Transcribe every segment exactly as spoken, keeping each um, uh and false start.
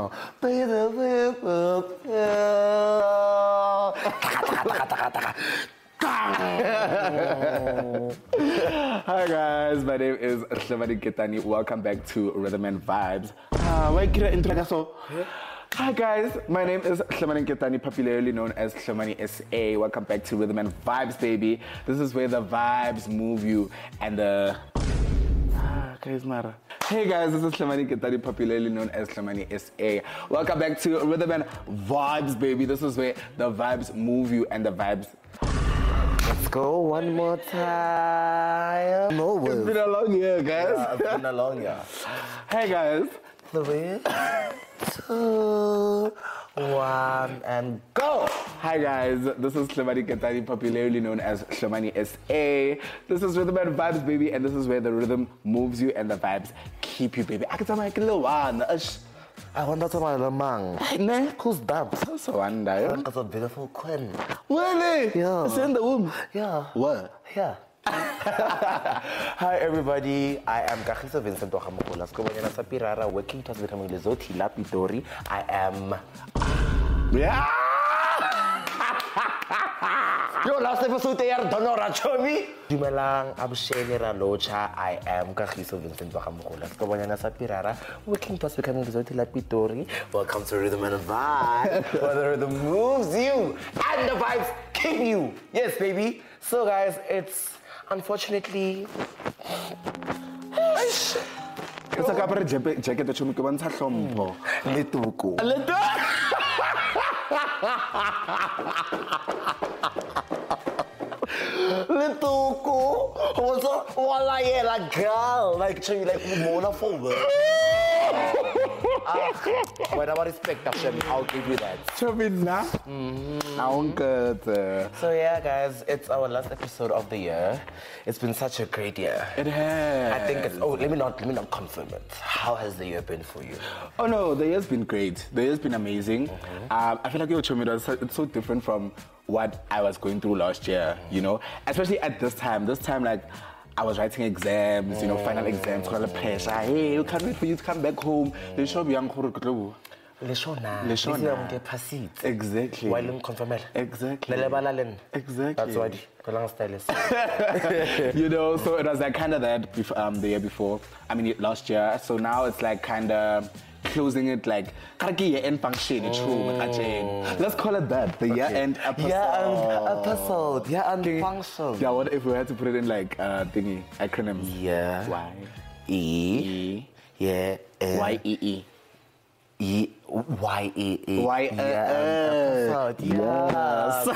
now. By the whip of Hi guys, my name is Hlomani Ketani. Welcome back to Rhythm and Vibes. Ah, why kira intro so? Hi guys, my name is Hlomani Ketani, popularly known as Hlomani S A. Welcome back to Rhythm and Vibes, baby. This is where the vibes move you and the ah, guys, Mara. Hey guys, this is Hlomani Ketani, popularly known as Hlomani S A. Welcome back to Rhythm and Vibes, baby. This is where the vibes move you and the vibes. Let's go one more time. No words. It's been a long year, guys. Yeah, it's been a long year. Hey guys. Three, two, one, and go. Hi guys, this is Hlomani Ketani, popularly known as Hlomani S A. This is Rhythm and Vibes, baby, and this is where the rhythm moves you and the vibes keep you, baby. I can tell my little one. I wonder to my lemang. Ne? Who's that? So wonder. That's a beautiful queen. Really? Yeah. It's in the womb. Yeah. What? Yeah. Hi everybody, I am Kagiso Vincent Wagamukula. Skobanyana Sapirara, working towards becoming Lesotho Lapitori. I am. Yeah. Yo, last episode they are Donora Chomi. Dumelang Abushele Ralocha. I am Kagiso Vincent Wagamukula. Skobanyana Sapirara, working towards becoming Lesotho Lapitori. Welcome to Rhythm and Vibes, where the rhythm moves you and the vibes keep you. Yes, baby. So guys, it's unfortunately. It's a couple of jacket that you make one hlompho. Letuko. Letuko. What's up? Wala yela girl. Like show you like mona forward. Ah, when I respect Hashem, I'll give you that. Mm-hmm. So yeah, guys, it's our last episode of the year. It's been such a great year. It has. I think it's. Oh, let me not let me not confirm it. How has the year been for you? Oh no, the year's been great. The year's been amazing. Mm-hmm. um, I feel like your Chomida, it's so different from what I was going through last year. Mm-hmm. You know, especially at this time. This time, like. I was writing exams, you know, final exams, all the pressure. Hey, we can't wait for you to come back home. They show me young Horuklu. Leshona. Leshona. Exactly. While confirmed. Exactly. Exactly. That's what Kolang style is. You know, so it was like kind of that before, um, the year before. I mean, last year. So now it's like kind of closing it like year-end function. Mm. Let's call it that. The okay. year-end episode. Yeah, episode. Year-end function. Yeah, what if we had to put it in like uh, thingy acronyms? Yeah. Y. E. E. Yeah. Y E E. E. Y E E. Y yeah. Yes.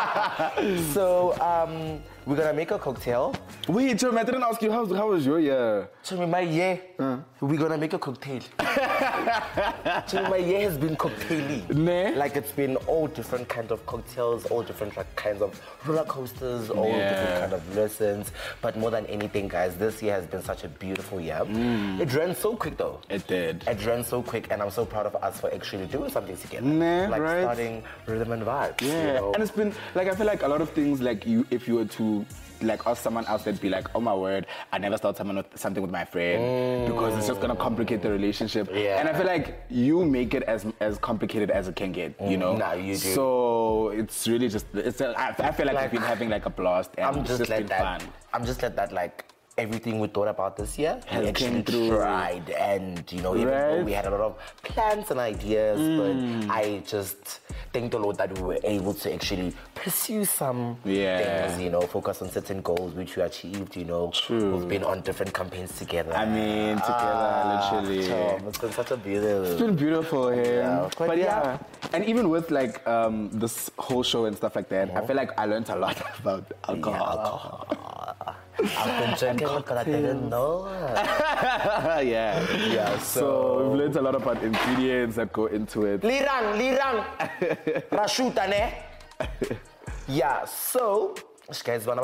So um, we're gonna make a cocktail. Wait, Chum, I didn't ask you how how was your year? Chum, my year. Uh. We're gonna make a cocktail. Chum, my year has been cocktaily. Ne? Like it's been all different kinds of cocktails, all different like, kinds of roller coasters, all yeah. different kind of lessons. But more than anything, guys, this year has been such a beautiful year. Mm. It ran so quick though. It did. It ran so quick, and I'm so proud of us for actually doing something together. Nah, like right? starting Rhythm and Vibes. Yeah, you know? And it's been like I feel like a lot of things like you if you were to like ask someone else that'd be like, oh my word, I never start someone with something with my friend mm. because it's just gonna complicate the relationship. Yeah. And I feel like you make it as as complicated as it can get, you know. No, you do. So it's really just it's. A, I, I feel like, like we've been having like a blast and I'm it's just, just like been that. fun. I'm just like that. Like everything we thought about this year, has we actually through. tried, and you know, even right? though we had a lot of plans and ideas, mm. but I just thank the Lord that we were able to actually pursue some yeah. things, you know, focus on certain goals which we achieved, you know. True. We've been on different campaigns together. I mean, together, ah, literally. Tom, it's been such a beautiful. It's been beautiful here. Yeah. But, but yeah. yeah, and even with like um, this whole show and stuff like that, mm-hmm. I feel like I learned a lot about alcohol. Yeah, alcohol. I've been drinking, but I didn't know. yeah. Yeah. So, so we've learned a lot about ingredients that go into it. Lirang, lirang. Rashuta, ne? Yeah, so guys, but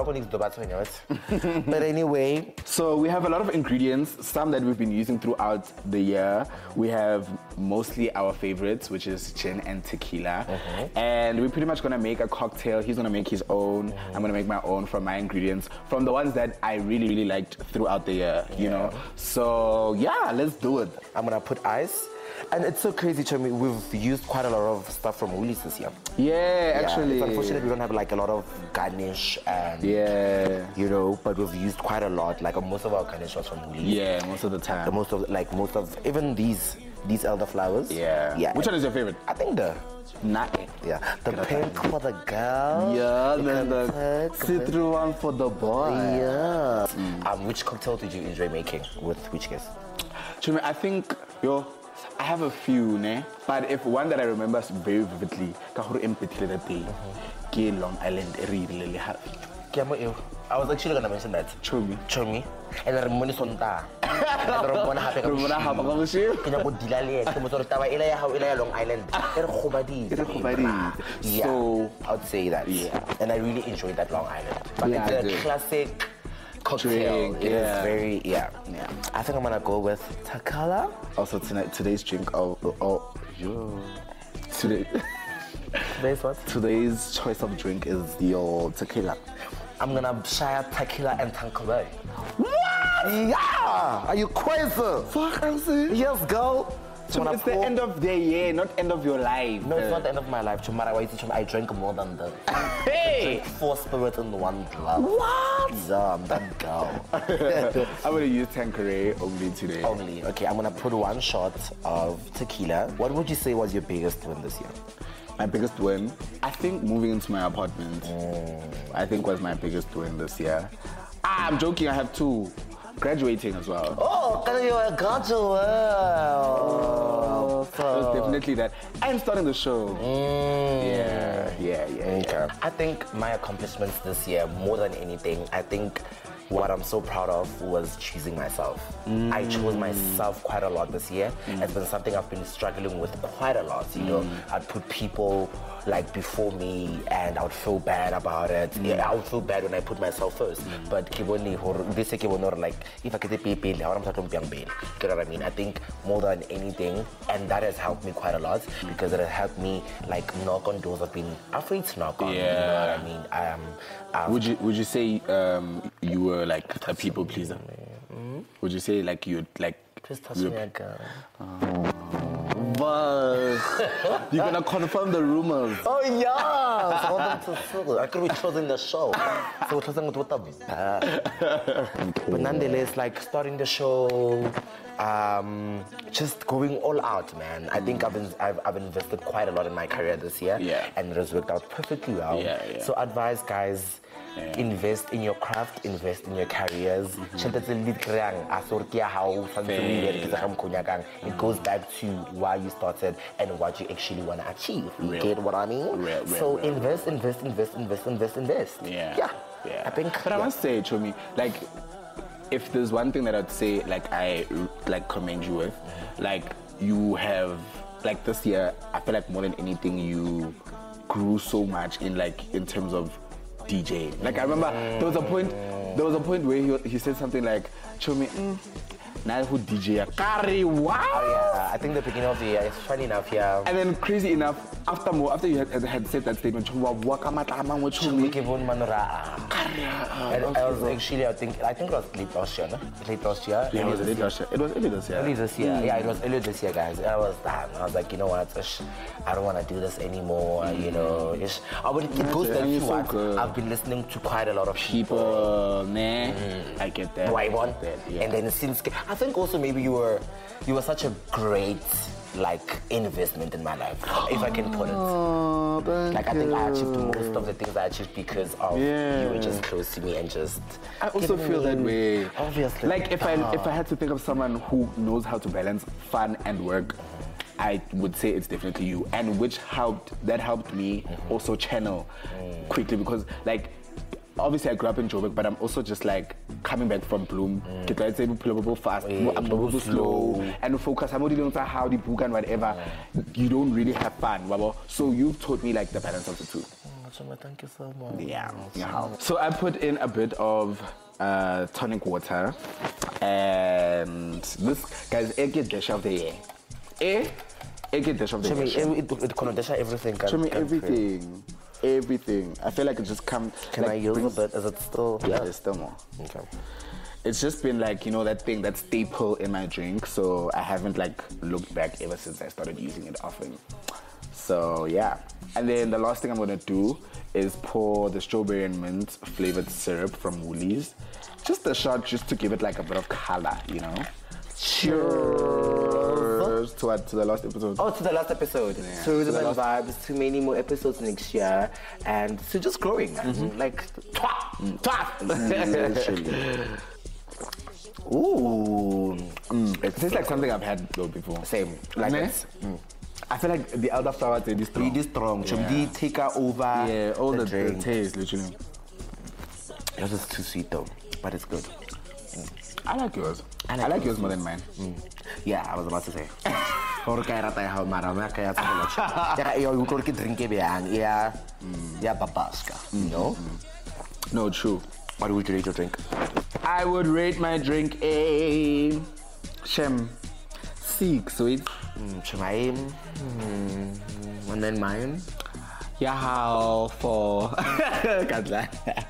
anyway, so we have a lot of ingredients, some that we've been using throughout the year. We have mostly our favorites, which is gin and tequila. Mm-hmm. And we're pretty much gonna make a cocktail. He's gonna make his own. Mm-hmm. I'm gonna make my own from my ingredients, from the ones that I really, really liked throughout the year, you yeah. know? So yeah, let's do it. I'm gonna put ice And it's so crazy to me. We've used quite a lot of stuff from Woolies this year. Yeah, actually. It's unfortunate we don't have like a lot of garnish and Yeah. you know, but we've used quite a lot. Like most of our garnish was from Woolies. Yeah, most of the time. The most of like most of even these these elderflowers. Yeah. Yeah. Which one is your favorite? I think the Nah. yeah the pink for the girl. Yeah, the then the contact, see-through one for the boy. Yeah. Um, which cocktail did you enjoy making with which guest? Chumi, I think yo, I have a few, ne? But if one that I remember very vividly, kahuru empathy that day, ke Long Island really really happy. I was actually gonna mention that. Chumi. Chomi. And then Ramon Sonta. Ramon happy. Ramona hapa ka moshi. Kina go dilale ke motor taba ila ya hao ila ya Long Island. Ere khobadi. Ere khobadi. Yeah. So I would say that. Yeah. And I really enjoyed that Long Island. But Yeah, it's I a did. classic cocktail. Drink, It is yeah. very yeah. Yeah. I think I'm gonna go with Takala. Also tonight, today's drink. Oh, oh, oh yo. Today, Today's what? today's choice of drink is your tequila. I'm gonna share tequila and Tanqueray. What? Yeah! Are you crazy? Fuck, I'm saying. Yes, girl. So it's the end of the year, not end of your life. No, it's not the end of my life. Tomorrow I drank more than that. Hey! Four spirits in one glass. What? Yeah, I'm that girl. I'm gonna use Tanqueray only today. Only. Okay, I'm gonna put one shot of tequila. What would you say was your biggest win this year? My biggest win, I think moving into my apartment, Mm. I think was my biggest win this year. Ah, I'm joking, I have two. Graduating as well. Oh, can you graduate? Oh, it was definitely that. And starting the show. Mm. Yeah, yeah, yeah. Okay. yeah. I think my accomplishments this year, more than anything, I think what I'm so proud of was choosing myself. Mm. I chose myself quite a lot this year. Mm. It's been something I've been struggling with quite a lot. You mm. know, I'd put people like before me and I would feel bad about it. Mm. Yeah, I would feel bad when I put myself first. Mm. But this like if I could pay bill, how am I going to pay bill? You know what I mean? I think more than anything, and that has helped me quite a lot mm. because it has helped me like knock on doors I've been afraid to knock on. Yeah. You know what I mean? Um, um, Would you would you say um, you were like a people pleaser? Mm-hmm. Would you say like you like Just touch you me again. But you're gonna confirm the rumors. Oh yeah! So I want them to feel. I could be chosen the show. So we're chosen with the bad. But nonetheless, like starting the show, um, just going all out, man. I think I've been I've, I've invested quite a lot in my career this year, Yeah. and it has worked out perfectly well. Yeah, yeah. So advise guys. Yeah. Invest in your craft, invest in your careers. Mm-hmm. It goes back to why you started and what you actually want to achieve. You Real. get what I mean? Real, real, so real. invest, invest, invest, invest, invest, invest. Yeah. Yeah. Yeah. I think. But I yeah. must say, Chomi, like, if there's one thing that I'd say, like, I like commend you with, like, you have, like, this year, I feel like more than anything, you grew so much in, like, in terms of DJing. Like, I remember there was a point, there was a point where he, he said something like, Chomi, mm, now who D J? Kari, wow! Oh, yeah, I think the beginning of the year, it's funny enough, yeah. And then crazy enough, after more, after you had, had said that statement, Chomi, And I was actually, I think, I think it was late last year, no? Late last year. Yeah, it was late last year. It was early this year. Early this year, yeah, it was early this year, guys. And I was done. I was like, you know what? Ish, I don't want to do this anymore. You know, ish. I would, it goes back And to you're so what good. I've been listening to quite a lot of people. People, nah, I get that. Why I one? get that, yeah. And then since I think also maybe you were you were such a great like investment in my life, if I can put it. Oh, thank Like I think I achieved you. most of the things I achieved because of Yeah. you were just close to me and just. I also giving feel that me- way. Obviously. Like if I Ah. if I had to think of someone who knows how to balance fun and work, I would say it's definitely you. And which helped that helped me also channel quickly because like obviously I grew up in Joburg, but I'm also just like coming back from Bloom. Get like say we fast, Yeah, I'm slow. slow, slow, and focus. I'm only doing how the book and whatever. You don't really have fun, wabo. So you've taught me like the balance of the two. Chuma, thank you so much. Yeah. yeah. So I put in a bit of uh, tonic water, and this guys, egg get dish of the year. Eh? Egg get dish of the Chuma, year. it, it, it connotes everything. Show me everything. Everything. I feel like it just comes. Can like, I use brings- a bit? Is it still? Yeah, there's still more. Okay. it's just been like, you know, that thing, that staple in my drink. So I haven't like looked back ever since I started using it often. So yeah. And then the last thing I'm gonna do is pour the strawberry and mint flavored syrup from Woolies. Just a shot just to give it like a bit of color, you know? Cheers to what? To the last episode. Oh, to the last episode. Yeah. So To the the last- vibes, to many more episodes next year, and so just growing, mm-hmm. like twat, twat. Ooh, Mm, it tastes like something I've had though before. same. Like Ne? it's mm. I feel like the elderflower taste is strong. really strong. Yeah. Chumdi take her over. Yeah, all the, the drink. taste, literally. Yours is too sweet though, but it's good. I like yours. I I like like, yours. yours more than mine. Mm. Yeah, I was about to say. Gore ka e rata ya hao mara ma ka ya tshela. Ya e o utlwa ke drink e bang ya ya papaska, you know? No, true. What would you rate your drink? I would rate my drink a Shem six, sweet. Mm, Chamaim, mm, and then mine. Yeah, how for Can't lie.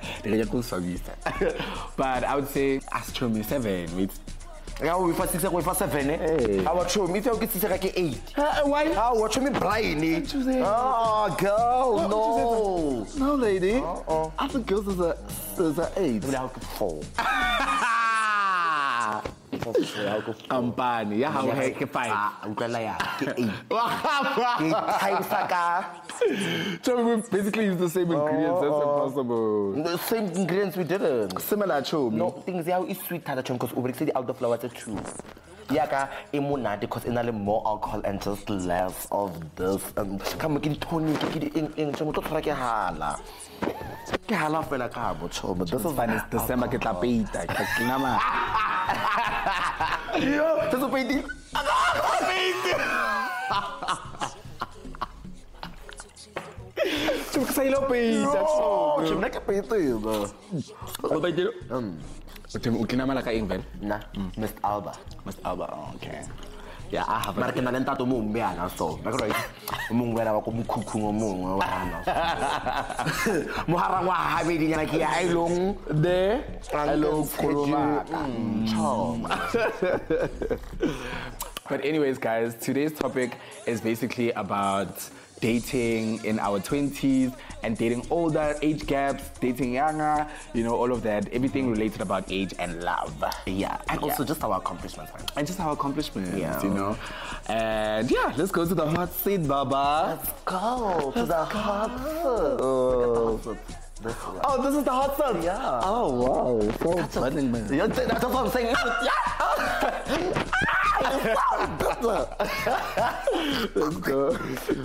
But I would say Astronomy seven with Yeah, we for six, we for seven. Hey. How about you? Me feel it's like eight. why? How what you mean, Brian? you say? Oh, girl, What no. No, lady. Uh-uh. I think girls is a is a eight. Without four. Ampani, yeah, how heck five. Ah, utlwela ya ke eight. Ke times ka So we basically use the same ingredients as possible. the same ingredients we didn't. Similar to me. No, things how is sweet than because we say the elderflower are two. Yaka imunadi because inale more alcohol and just less of this. Um, come get tonic, get in in so to try ke hala. Ke hala fela ka bo cho, but this is Fun is December ke tla peita. Ke tlina ma. Yo, this is painting. Ke sa ilo peita. Oh, chimna ke painting. What about you? Um, o tlina mala ka eng vel? Nah, Mister Alba. Must Alba. Okay. Yeah, I have Mara a ke na le ntato mo mbeana so. Ba go right. Mongwe ra ba ko mokhukhu mo mongwe wa hana. Mohara wa ha be di nyana ke ya ilong there. Hello, Koloma. Koloma. But anyways, guys, today's topic is basically about dating in our twenties and dating older, age gaps, dating younger, you know, all of that, everything related about age and love. Yeah, and Yeah. also just our accomplishments, man. And just our accomplishments, Yeah. you know. And yeah, let's go to the hot seat, Baba. Let's go to the hot foot. Oh, Oh, this is the hot seat. yeah. Oh, wow. So buzzing, man. Yeah, that's what I'm saying. Yeah. Let's go.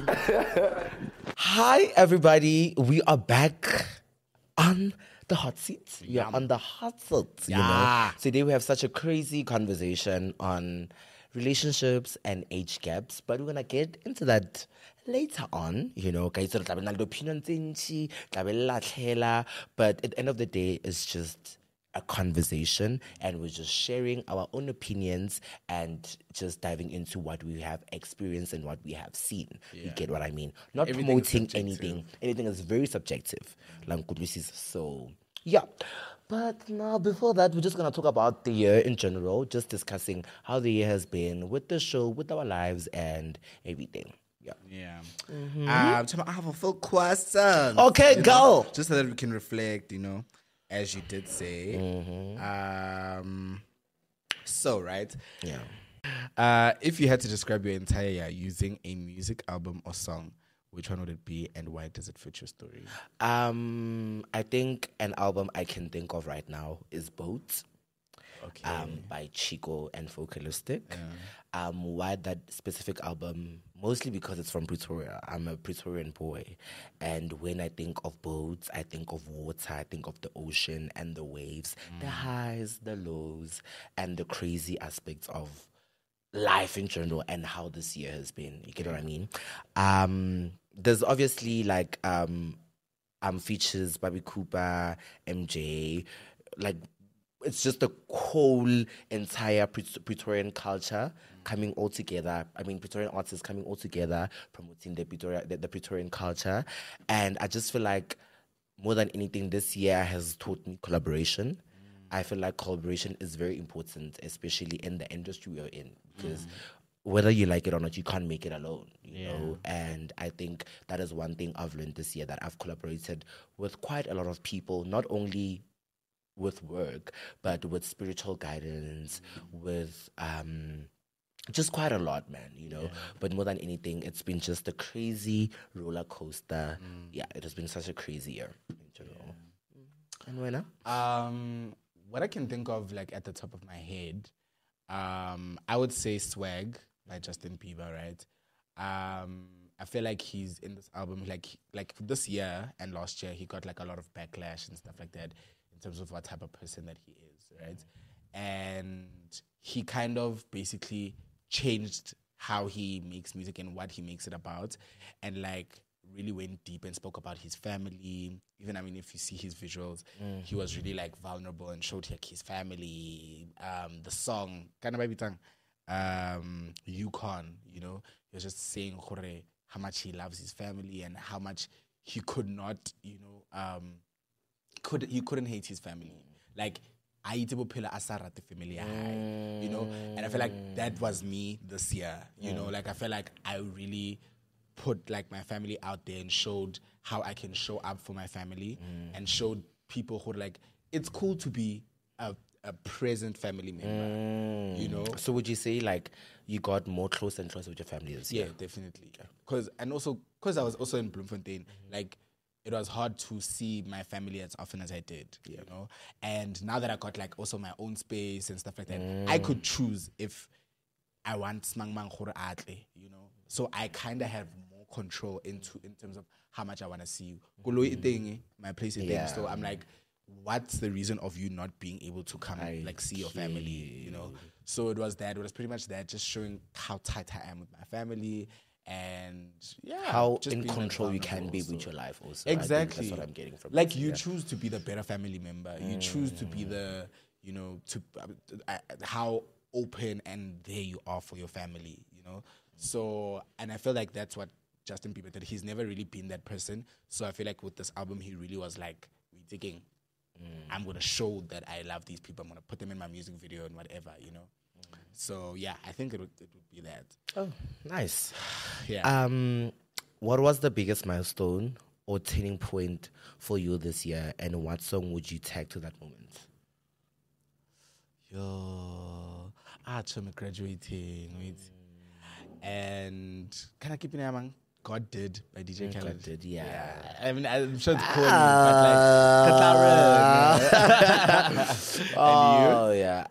Hi, everybody. We are back on the hot seat. We are on the hot seat. You know, Yeah. today we have such a crazy conversation on relationships and age gaps, but we're gonna get into that later on. You know, guys, tla be na le opinions ntši, tla be le latlhela, but at the end of the day, it's just a conversation, and we're just sharing our own opinions and just diving into what we have experienced and what we have seen. You get what I mean? Not Everything is promoting subjective. anything. Anything is very subjective. Like Kudwisi's. So yeah. But now before that, we're just gonna talk about the year in general, just discussing how the year has been with the show, with our lives and everything. Yeah. Yeah. Um, so I have a full question. Okay, you go. know, just so that we can reflect, you know, as you did say. Um, so, right? Yeah. Uh, if you had to describe your entire year using a music album or song, which one would it be and why does it fit your story? Um I think an album I can think of right now is Boat. Okay. Um, by Chico and Focalistic. Um, why that specific album? Mostly because it's from Pretoria. I'm a Pretorian boy. And when I think of boats, I think of water, I think of the ocean and the waves, the highs, the lows, and the crazy aspects of life in general and how this year has been. You get what I mean? Um, there's obviously like um, um features Bobby Cooper, M J, like it's just a whole entire Pret- Praetorian culture coming all together. I mean, Praetorian artists coming all together, promoting the, Pretoria, the, the Praetorian culture. And I just feel like more than anything, this year has taught me collaboration. I feel like collaboration is very important, especially in the industry we are in, because whether you like it or not, you can't make it alone, you Yeah. know. And I think that is one thing I've learned this year, that I've collaborated with quite a lot of people, not only with work, but with spiritual guidance, with um, just quite a lot, man, you know. But more than anything, it's been just a crazy roller coaster. Yeah, it has been such a crazy year in general. And when Um, what I can think of, like at the top of my head, um, I would say "Swag" by Justin Bieber. Right. Um, I feel like he's in this album, like like this year and last year, he got like a lot of backlash and stuff like that in terms of what type of person that he is, right? And he kind of basically changed how he makes music and what he makes it about, and like really went deep and spoke about his family. Even, I mean, if you see his visuals, mm. he was really like vulnerable and showed like his family. Um, the song, kind of baby tongue, um, Yukon, you know, he was just saying how much he loves his family and how much he could not, you know, um, could he couldn't hate his family. Like, I eat pila asara the family, mm. you know, and I feel like that was me this year, you mm. know, like I feel like I really put like my family out there and showed how I can show up for my family mm. and showed people who are like, it's cool to be a, a present family member, mm. you know. So would you say like you got more close and closer with your family this yeah, year? Definitely. Because and also because I was also in Bloemfontein, mm-hmm. like it was hard to see my family as often as I did, yeah. you know. And now that I got like also my own space and stuff like that, mm. I could choose if I want smang mang gore atle, you know. So I kind of have more control into in terms of how much I want to see you. Mm. My place is yeah. So I'm like, what's the reason of you not being able to come I like see your family, you know? So it was that. It was pretty much that, just showing how tight I am with my family. And yeah, how in control you can be also. With your life also. Exactly. That's what I'm getting from like this, you yeah. choose to be the better family member. You mm. choose to be the, you know, to uh, uh, how open and there you are for your family, you know. So, and I feel like that's what Justin Bieber did. He's never really been that person. So I feel like with this album, he really was like, we're digging. Mm. I'm going to show that I love these people. I'm going to put them in my music video and whatever, you know. Mm. So, yeah, I think it would, it would be that. Oh, nice. Yeah. Um, what was the biggest milestone or turning point for you this year, and what song would you tag to that moment? Yo, ah, I'm graduating. Wait. And can I keep in mind? God Did by D J Mm, Khaled. God Did, yeah. yeah. I mean, I'm sure it's corny, uh, but like, oh, yeah.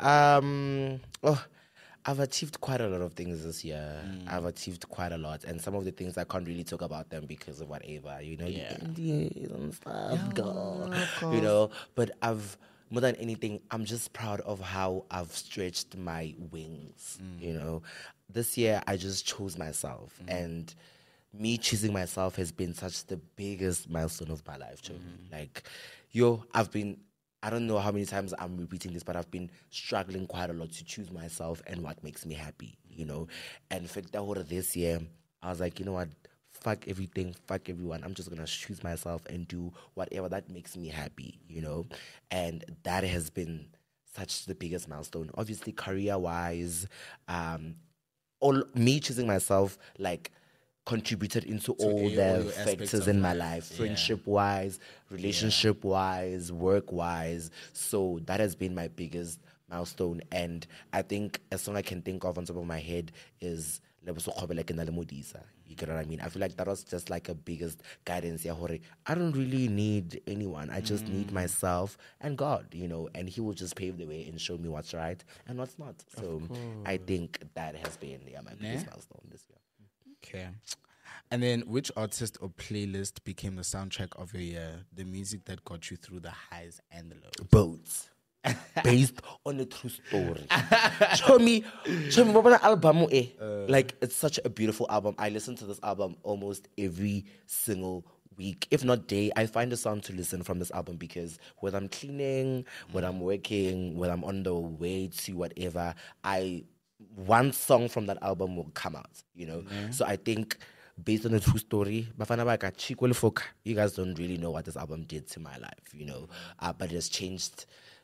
Um, oh, I've achieved quite a lot of things this year. Mm. I've achieved quite a lot. And some of the things I can't really talk about them because of whatever, you know, yeah. the N D As and stuff. Yeah, God, you know, but I've, more than anything, I'm just proud of how I've stretched my wings, mm. you know. This year, I just chose myself. Mm. And me choosing myself has been such the biggest milestone of my life, Joe. Mm. Like, yo, I've been, I don't know how many times I'm repeating this, but I've been struggling quite a lot to choose myself and what makes me happy, you know. And in fact, this year, I was like, you know what? Fuck everything, fuck everyone. I'm just going to choose myself and do whatever that makes me happy, you know. And that has been such the biggest milestone. Obviously, career-wise, um, all me choosing myself, like, contributed into to all all the your factors in my life, life. friendship-wise, relationship-wise, work-wise. So that has been my biggest milestone. And I think a song I can think of on top of my head is Leboso Khobele ke na le Modisa. You get what I mean? I feel like that was just like a biggest guidance. I don't really need anyone. I just mm. need myself and God, you know, and He will just pave the way and show me what's right and what's not. So I think that has been yeah, my biggest nah. milestone this year. Okay. And then which artist or playlist became the soundtrack of your year? The music that got you through the highs and the lows? Both. Based on a true story. Show me, show me what album eh? Uh, like it's such a beautiful album. I listen to this album almost every single week, if not day. I find a song to listen from this album because whether I'm cleaning, mm. whether I'm working, whether I'm on the way to whatever, I one song from that album will come out. You know, mm. so I think. Based on a true story, you guys don't really know what this album did to my life, you know, uh, but it has changed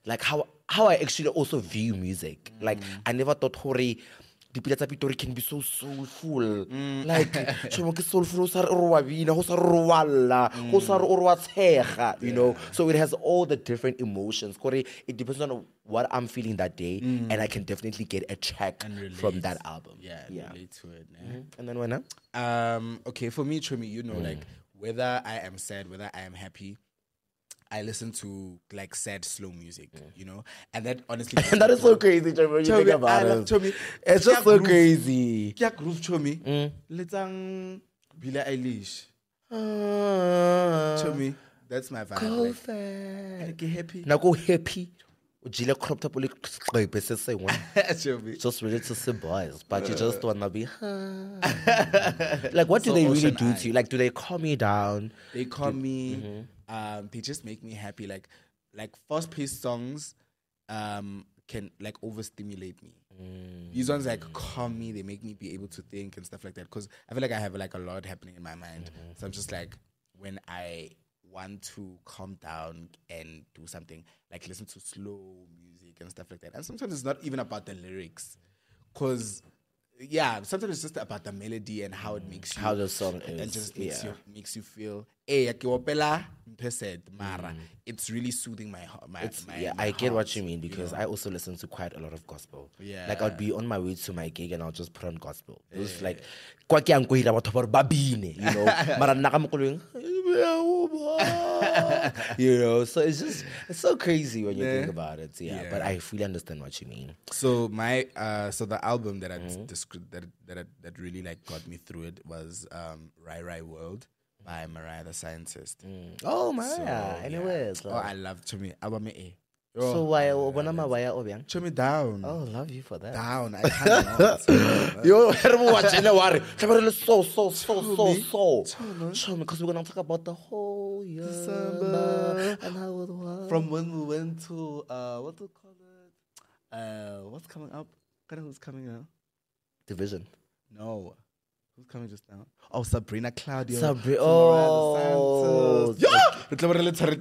like how how I actually also view music. Mm. Like I never thought Hori dipila tsa Pitori can be so soulful. Mm. Like chomo ke soulful o sa re o wa bina ho sa re o walla ho sa re o wa tshega, you know. So it has all the different emotions. Kore it depends on what I'm feeling that day, mm. and I can definitely get a track from that album. Yeah, yeah. relate to it. Eh? Mm-hmm. And then when um okay, for me, Chomi, you know, mm. like whether I am sad, whether I am happy, I listen to like sad, slow music, yeah. you know, and that honestly, and that is so crazy, Chomi. You think about I it. love Chomi. It's just so crazy. Kya groove, Chomi. Letang Billie Eilish. Uh, Chomi, that's my vibe. Go like, fast. Get happy. Now go happy. Ujile cropped up like Chomi. Just ready to see boys, but you just wanna be. Like, what do so they really do eye. to you? Like, do they calm you down? They calm do, me. Mm-hmm. Um, they just make me happy. Like, like fast-paced songs, um, can like overstimulate me. Mm. These ones like calm me. They make me be able to think and stuff like that. Because I feel like I have like a lot happening in my mind. Mm-hmm. So I'm just like, when I want to calm down and do something, like listen to slow music and stuff like that. And sometimes it's not even about the lyrics, because. Yeah, sometimes it's just about the melody and how it makes you, how the song and, is, and just makes yeah. you makes you feel. Hey, Mara, it's really soothing my my. It's, my yeah, my I get heart, what you mean because you know? I also listen to quite a lot of gospel. Yeah, like I'd be on my way to my gig and I'll just put on gospel. It was yeah. like, kwa ke yang go hira batho ba babine, you know. Mara nna ka mokolong, you know. So it's just it's so crazy when you yeah. think about it. Yeah, yeah, but I fully understand what you mean. So my uh, so the album that I mm-hmm. descri- that that that really like got me through it was um, Rai Rai World by Mariah the Scientist. Mm. Oh, Mariah. So, anyways. Yeah. Oh, I love Chomi. Album A. Oh, so why when am I why obiang? Chomi down. Oh, love you for that. Down. I can't. Yo, watch worry. So so so so so. Chomi, because we're gonna talk about the whole year December and how it was. From when we went to uh what do you call it? Uh what's coming up? Kind of who's coming out? Division. No. Who's coming just now? Oh, Sabrina Claudio. Sabrina. Oh. Yeah! And it's a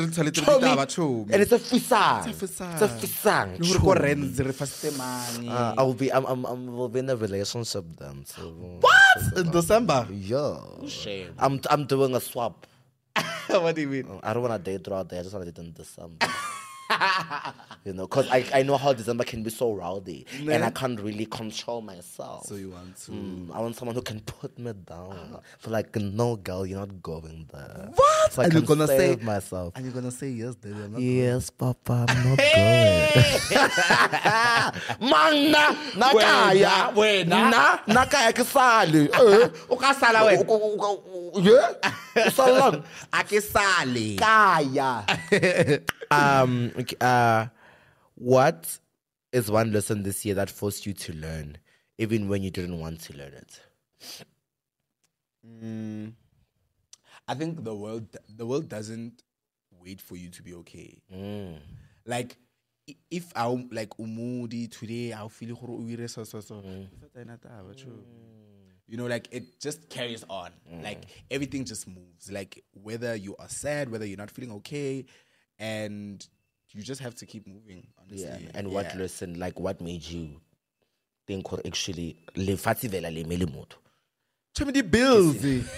fisang. It's a fisang. Uh, I will be. I'm. I'm. I'm. Will be in a relationship then. So. What? In December? Yeah. Shame. I'm. I'm doing a swap. What do you mean? I don't want to date throughout there. I just want to date in December. You know, because I, I know how December can be so rowdy, nah. and I can't really control myself. So you want to? Mm, I want someone who can put me down. Uh, so like, no, girl, you're not going there. What? So I and can you're gonna save say myself. And you're gonna say yes, daddy. I'm not yes, going. Papa, I'm not going. Mana nakaya, wena na nakaya kisali. Ukasala wena. Yeah, salon. Akisali. Kaya. Um. Uh. What is one lesson this year that forced you to learn, even when you didn't want to learn it? Mm, I think the world the world doesn't wait for you to be okay. Mm. Like if I like umudi today, I'll feel so so so. You know, like it just carries on. Mm. Like everything just moves. Like whether you are sad, whether you're not feeling okay, and you just have to keep moving, honestly. Yeah. And yeah. what lesson, like what made you think or actually le fati vela le mele motho? Tell me the bills. Tell me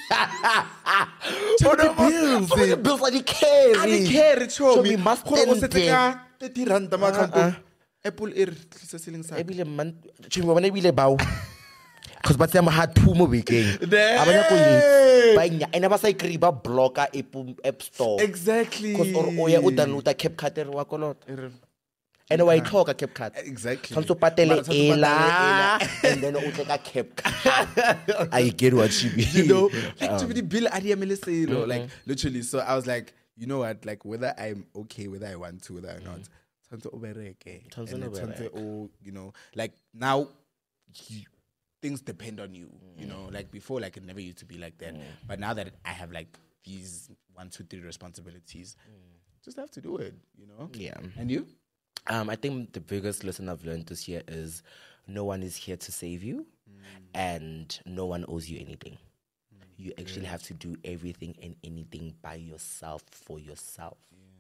the bills. Tell me the bills like the carry. I the carry, show me. Must thirty rand ma account. Apple Air tlisa selling sa. Ebile man, tshimo bona ebile bawo. Because but them had two more weekend. Abanya ko yi. Ba nya ena ba sa ikri ba blocker app store. Exactly. Because or oya o download a CapCut wa kolot. Anyway, talk a CapCut. Exactly. Sanso patele ela and then o take a CapCut. I get what you mean. You know, like to be the bill adiamele say, like literally. So I was like, you know what? Like whether I'm okay, whether I want to, whether or not. Sanso obereke. Sanso obereke. Oh, you know, like now. You, things depend on you, you know, like before, like it never used to be like that. Mm. But now that I have like these one, two, three responsibilities, mm. just have to do it, you know? Yeah. And you? Um, I think the biggest lesson I've learned this year is no one is here to save you mm. and no one owes you anything. Mm. You actually yeah. have to do everything and anything by yourself, for yourself.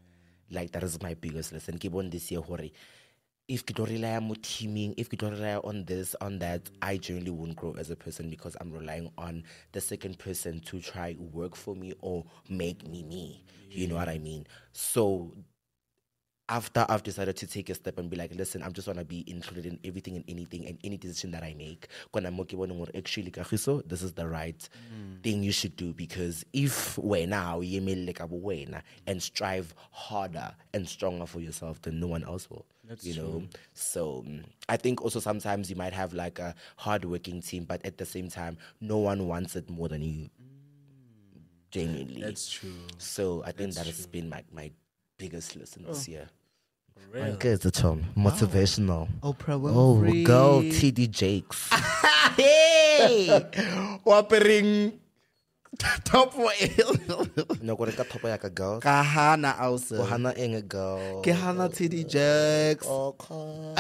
Like, that is my biggest lesson. Keep on this year, hori. If you don't rely on teaming, if you don't rely on this, on that, I generally won't grow as a person because I'm relying on the second person to try work for me or make me me. You know what I mean? So after I've decided to take a step and be like, listen, I just want to be included in everything and anything and any decision that I make. When I'm actually, this is the right mm. thing you should do, because if we now and strive harder and stronger for yourself, then no one else will. That's you true. know. So I think also sometimes you might have like a hardworking team, but at the same time, no one wants it more than you. Mm. Genuinely, that's true. So I think that's that has true. been my my biggest lesson oh. this year. Really? Good, the Tom. Motivational. Oh, Oprah Oh, Winfrey. girl, T D Jakes. Hey! Whoppering top for No, go to top like a girl. Kahana also. Kohana eng a girl. Kahana T D Jakes. Okay.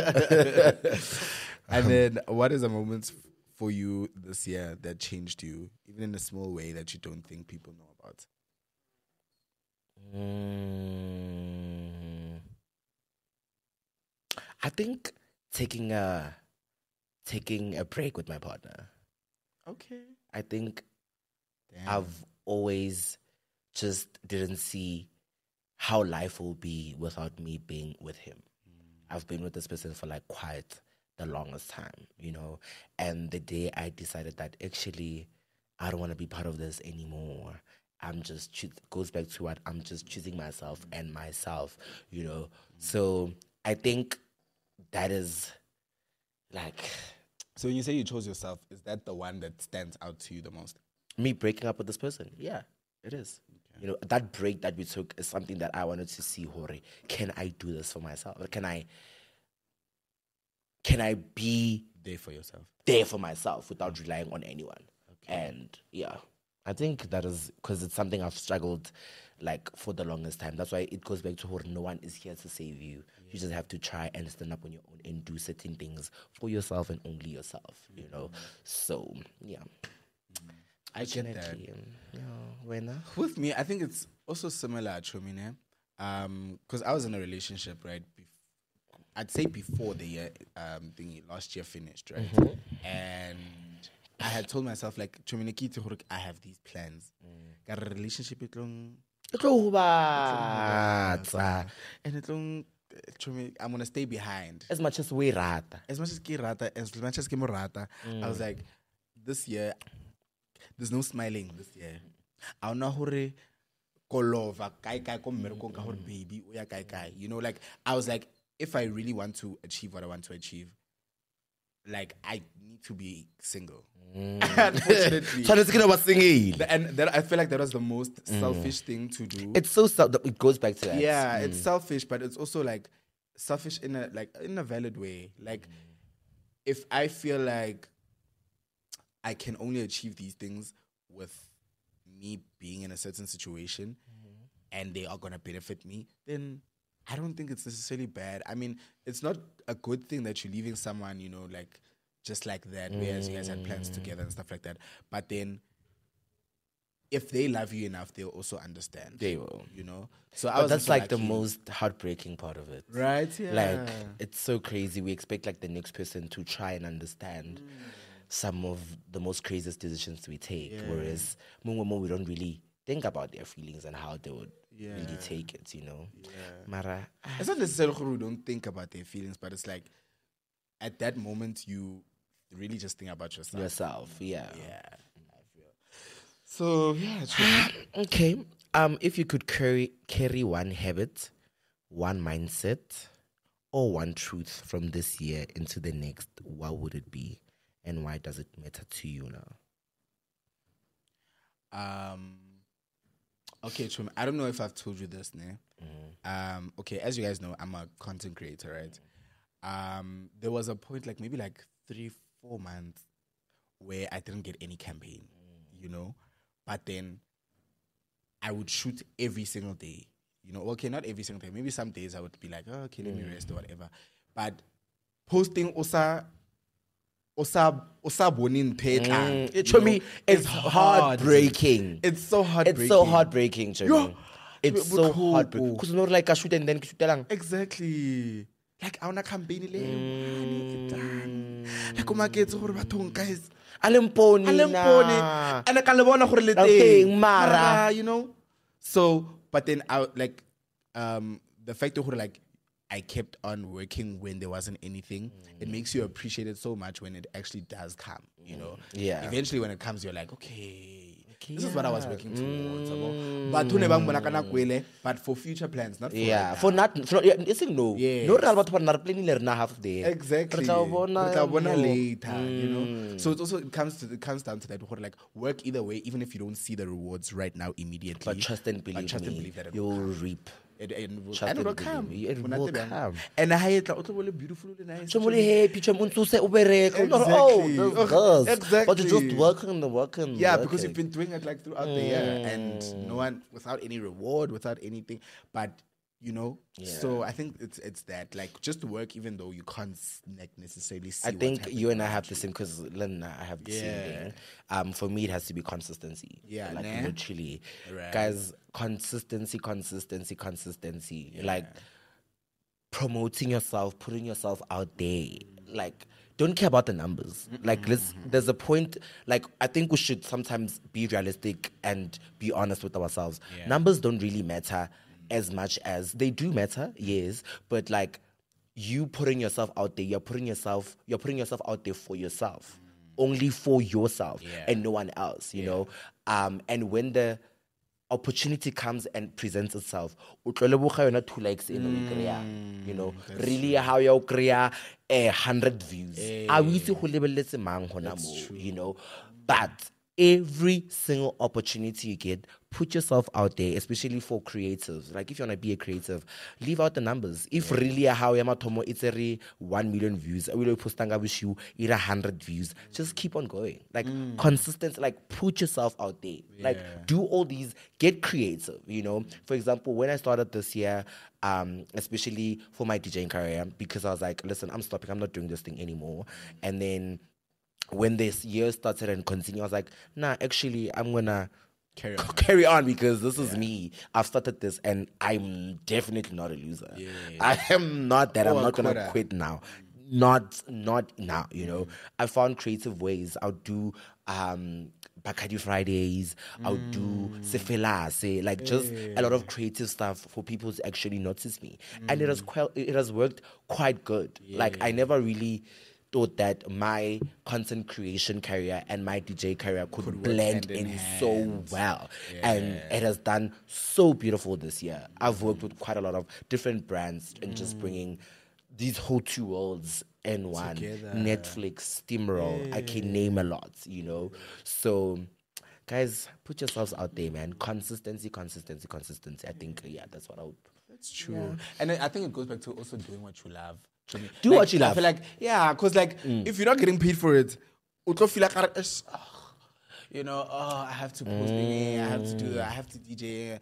And then, what is a moment for you this year that changed you, even in a small way that you don't think people know about? Mm. I think taking a taking a break with my partner. Okay. I think Damn. I've always just didn't see how life will be without me being with him. Mm. I've been with this person for like quite the longest time, you know. And the day I decided that actually I don't want to be part of this anymore, I'm just cho- goes back to what I'm just choosing myself mm. and myself, you know. Mm. So I think that is like. So when you say you chose yourself, is that the one that stands out to you the most? Me breaking up with this person, yeah, it is. Okay. You know, that break that we took is something that I wanted to see. Hore, can I do this for myself? Or can I? Can I be there for yourself? There for myself without relying on anyone. Okay. And yeah, I think that is because it's something I've struggled like for the longest time. That's why it goes back to where no one is here to save you. Yeah. You just have to try and stand up on your own and do certain things for yourself and only yourself, you mm-hmm. know. So yeah. Mm-hmm. I get that. Yeah, when, uh, with me, I think it's also similar, Chomine. Um, because I was in a relationship, right? Bef- I'd say before the year, um, thingy, last year finished, right? Mm-hmm. And I had told myself, like, Chomine, I have these plans. Got a relationship with long. And it long. I'm gonna stay behind. As much as we rata. As much as ki rata, as much as ki mo rata. Mm. I was like, this year, there's no smiling this year. I don't know hore kolova kai kai ko mmereko ka hore baby o ya kai kai. You know, like I was like, if I really want to achieve what I want to achieve, like I need to be single. Mm. Unfortunately, and that I feel like that was the most mm. selfish thing to do. It's so self. It goes back to that. Yeah, mm. it's selfish, but it's also like selfish in a like in a valid way. Like mm. if I feel like I can only achieve these things with me being in a certain situation, mm. and they are gonna benefit me, then I don't think it's necessarily bad. I mean, it's not a good thing that you're leaving someone, you know, like. Just like that, mm. whereas you guys had plans together and stuff like that. But then, if they love you enough, they'll also understand. They will, you know. So but I was that's like lucky. The most heartbreaking part of it, right? Yeah. Like it's so crazy. We expect like the next person to try and understand mm. some of the most craziest decisions we take, yeah. whereas we don't really think about their feelings and how they would yeah. really take it. You know, yeah. Mara, it's not necessarily we don't think about their feelings, but it's like at that moment you. Really just think about yourself. Yourself, yeah. Yeah, I feel. So, yeah. True. Okay. Um, if you could carry, carry one habit, one mindset, or one truth from this year into the next, what would it be? And why does it matter to you now? Um. Okay, Chum, I don't know if I've told you this, ne? Mm. Um. Okay, as you guys know, I'm a content creator, right? Um. There was a point, like, maybe like three, four months where I didn't get any campaign, mm. you know, but then I would shoot every single day, you know, okay, not every single day, maybe some days I would be like, oh, okay, let mm. me rest or whatever, but posting osa osa osa bonin mm. It, for me, it's heartbreaking. It's so heartbreaking. It's so heartbreaking, Jimmy. it's so hard botlhoko. because not like I shoot and then shoot lang. Exactly. Like I wanna campaign le money done. Like umaketse gore bathong guys. Alemponi Alemponi. And I can bona gore le Okay, teng. mara. You know. So, but then I like um the fact that like I kept on working when there wasn't anything. Mm. It makes you appreciate it so much when it actually does come. You know. Yeah. Eventually, when it comes, you're like, okay. Okay, this yeah. is what I was working towards. Mm. But mm. but for future plans, not for yeah, right for not for yeah, it's no. Yes. No real but na planning le rena half day. Exactly. Re tla bona Re tla bona mo. later, Mm. you know. So it also it comes to it comes down to that whole like work either way, even if you don't see the rewards right now immediately. But trust and believe but trust me, and believe that it you will will come. reap. It, it will, Trust and it will and come. believe me, it When will I tell you, come. And I hate like also beautiful nice. Somebody happy, someone to say ubereka. Exactly. Oh, this Okay, girls. exactly. But you just working the working. Yeah, working. because you've been doing it like throughout the year and no one without any reward, without anything. But you know, Yeah. so I think it's it's that like just work, even though you can't like necessarily see. I what's think happening you and I around have you. the same because Lena, I have the same Yeah. thing. Um, for me, it has to be consistency. Yeah, like nah. literally, Right. guys, consistency, consistency, consistency. Like promoting yourself, putting yourself out there. Like, don't care about the numbers. Mm-hmm. Like, let's. There's a point. Like, I think we should sometimes be realistic and be honest with ourselves. Yeah. Numbers don't really matter as much as they do matter. Yes, but like. You putting yourself out there, you're putting yourself, you're putting yourself out there for yourself, mm. only for yourself Yeah. and no one else, you yeah. know. Um, and when the opportunity comes and presents itself, two likes in mm, you know, really true. How you create a hundred views. Hey. You know, but every single opportunity you get, put yourself out there, especially for creatives. Like if you want to be a creative, leave out the numbers. If yeah. really a how Yamatomo it's a one million views, I will postanga with you, it's a hundred views. Just keep on going. Like mm. consistent, like put yourself out there. Yeah. Like do all these, get creative, you know. For example, when I started this year, um, especially for my DJing career, because I was like, listen, I'm stopping, I'm not doing this thing anymore. And then when this year started and continued, I was like, nah, actually, I'm going to carry on. carry on because this is yeah. me. I've started this and I'm definitely not a loser. Yeah. I am not that. Oh, I'm not going to quit now. Not not now, you know. Mm. I found creative ways. I'll do um, Bacardi Fridays. Mm. I'll do Sefelase. Like just hey. a lot of creative stuff for people to actually notice me. Mm. And it has, quite, it has worked quite good. Yeah. Like I never really... thought that my content creation career and my D J career could, could blend in, in so well. Yeah. And it has done so beautiful this year. I've worked with quite a lot of different brands and mm. just bringing these whole two worlds in one. Together. Netflix, Steamroll, yeah. I can name a lot, you know. So, guys, put yourselves out there, man. Consistency, consistency, consistency. I think, yeah, that's what I would... That's true. Yeah. And I think it goes back to also doing what you love. Do like, what you love. I feel like, yeah, because like, mm. if you're not getting paid for it, you feel like, oh, you know, oh, I have to post, mm. I have to do that, I have to D J.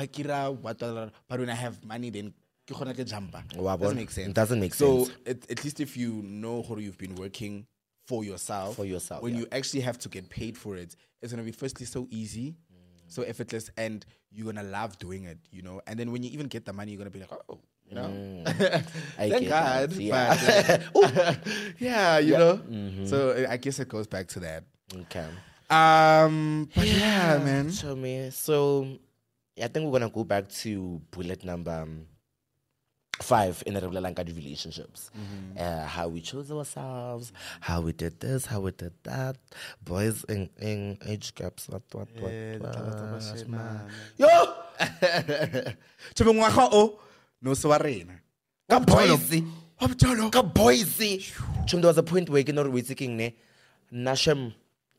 But when I have money, then it doesn't make sense. It doesn't make so sense. So at, at least if you know how you've been working for yourself, for yourself, when yeah. you actually have to get paid for it, it's gonna be firstly so easy, mm. so effortless, and you're gonna love doing it, you know. And then when you even get the money, you're gonna be like, oh. You know, mm. thank God. That, yeah. But, uh, yeah, you yeah. know. Mm-hmm. So I guess it goes back to that. Okay. Um. But yeah, yeah man. So me. So I think we're gonna go back to bullet number um, five in the regular Lankadi relationships. Mm-hmm. Uh, how we chose ourselves, how we did this, how we did that. Boys in, in age gaps. What what what? Yeah, what, what. Yo. No, so arena. Ka boysy. Ka boysy. Chum, there was a point where you know we're taking ne Nasham.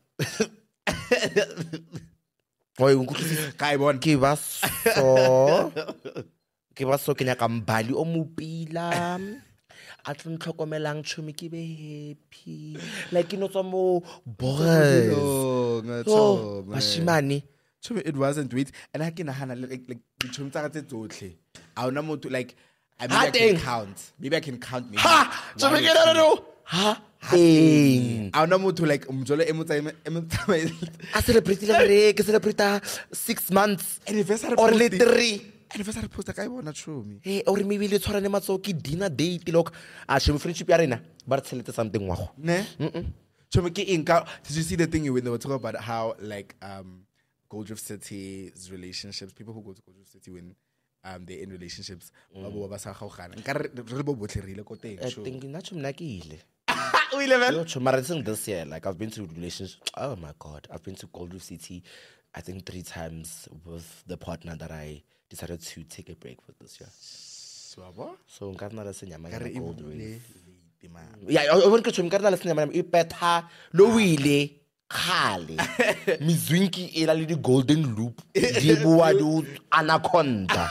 Oy, unkutlisi kai bon. Ke ba so. Ke ba so kenya ka mbali o mopila. A tlo tlhokomelang chumi ke be happy. Like you know some more boys. Oh, bashimane. It wasn't wait, and I can like like chum tsa tse tsotlhe. I don't know to like. I maybe I can count. Maybe I can count. Maybe ha! So we get out of Ha! Teng. I don't know to like umjolo emotsa I celebrate like ke celebrate six months Anniversary or le posting. three. anniversary poster ka e bona chomi. Hey, or maybe le tshwarane matso ke dinner date look. Ah, shame friendship ya rena. Ba re tsheletse something wa go. Ne? Chomi ke inka. Did you see the thing when they were talking about how like um Gold Reef City's relationships, people who go to Gold Reef City when um they're in relationships, ba bo ba sa gaogana. Nka re re bo botle re ile ko teng. I think na chum na ke ile. O ile Yo, chum, mara this thing this year, like I've been to relationships. Oh my god, I've been to Gold Reef City, I think three times with the partner that I decided to take a break with this year. Swabo? So nka nna le senyama Ka re ya e Gold bule Reef. le ma. Yeah, I want to chum nka nna le senyama e peta lo wile khale. Mizwinki e la le di golden loop. Di bua di anaconda.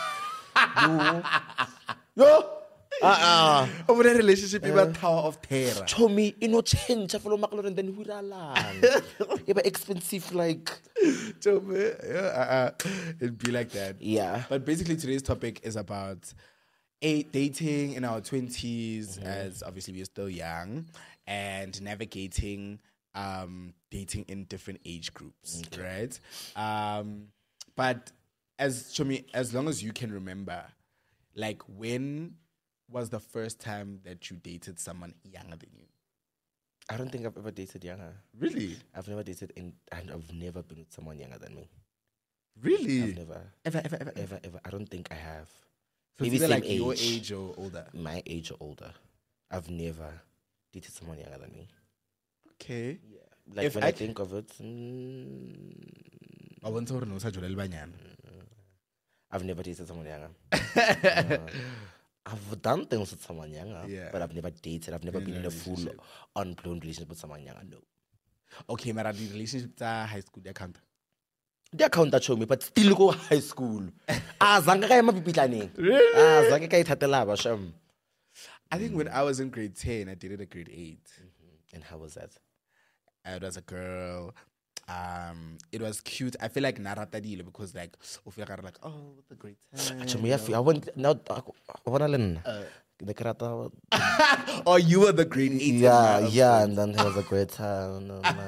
Yo. Uh-uh. Over that relationship, about Tower of Terror. Chomi, you know, change for maklo and then we It expensive like. Chomi, yeah, uh, uh, it'd be like that. Yeah. But basically, today's topic is about a dating in our twenties, as obviously we're still young, and navigating um, dating in different age groups, right? Um, but as Chomi, as long as you can remember, like when was the first time that you dated someone younger than you? I don't think I've ever dated younger. Really? I've never dated in, and I've never been with someone younger than me. Really? I've never. Ever, ever, ever, Ever, ever. I don't think I have. So Maybe it's either same like your age. age or older. My age or older. I've never dated someone younger than me. Okay. Yeah. Like If when I I, c- think of it, mm, I want to know Sajolel Banyan. I've never dated someone younger. Uh, I've done things with someone younger, Yeah. but I've never dated. I've never Been been in in a a full relationship. on-blown relationship with someone younger. No. Okay, but the relationship to high school, they can't. They account that show me, but still go high school. Ah, zanga kaya mapipitlaning. Ah, zanga kaya ithatela ba sham. I think when I was in grade ten, I dated a grade eight. And how was that? Uh, It was a girl. Um, it was cute. I feel like naratadile because like, I feel like, like oh, the grade ten. Actually, I want now. I want to learn. The karata. Oh, you were the grade eight. Yeah, in my- yeah, and then there was a great time. No, man.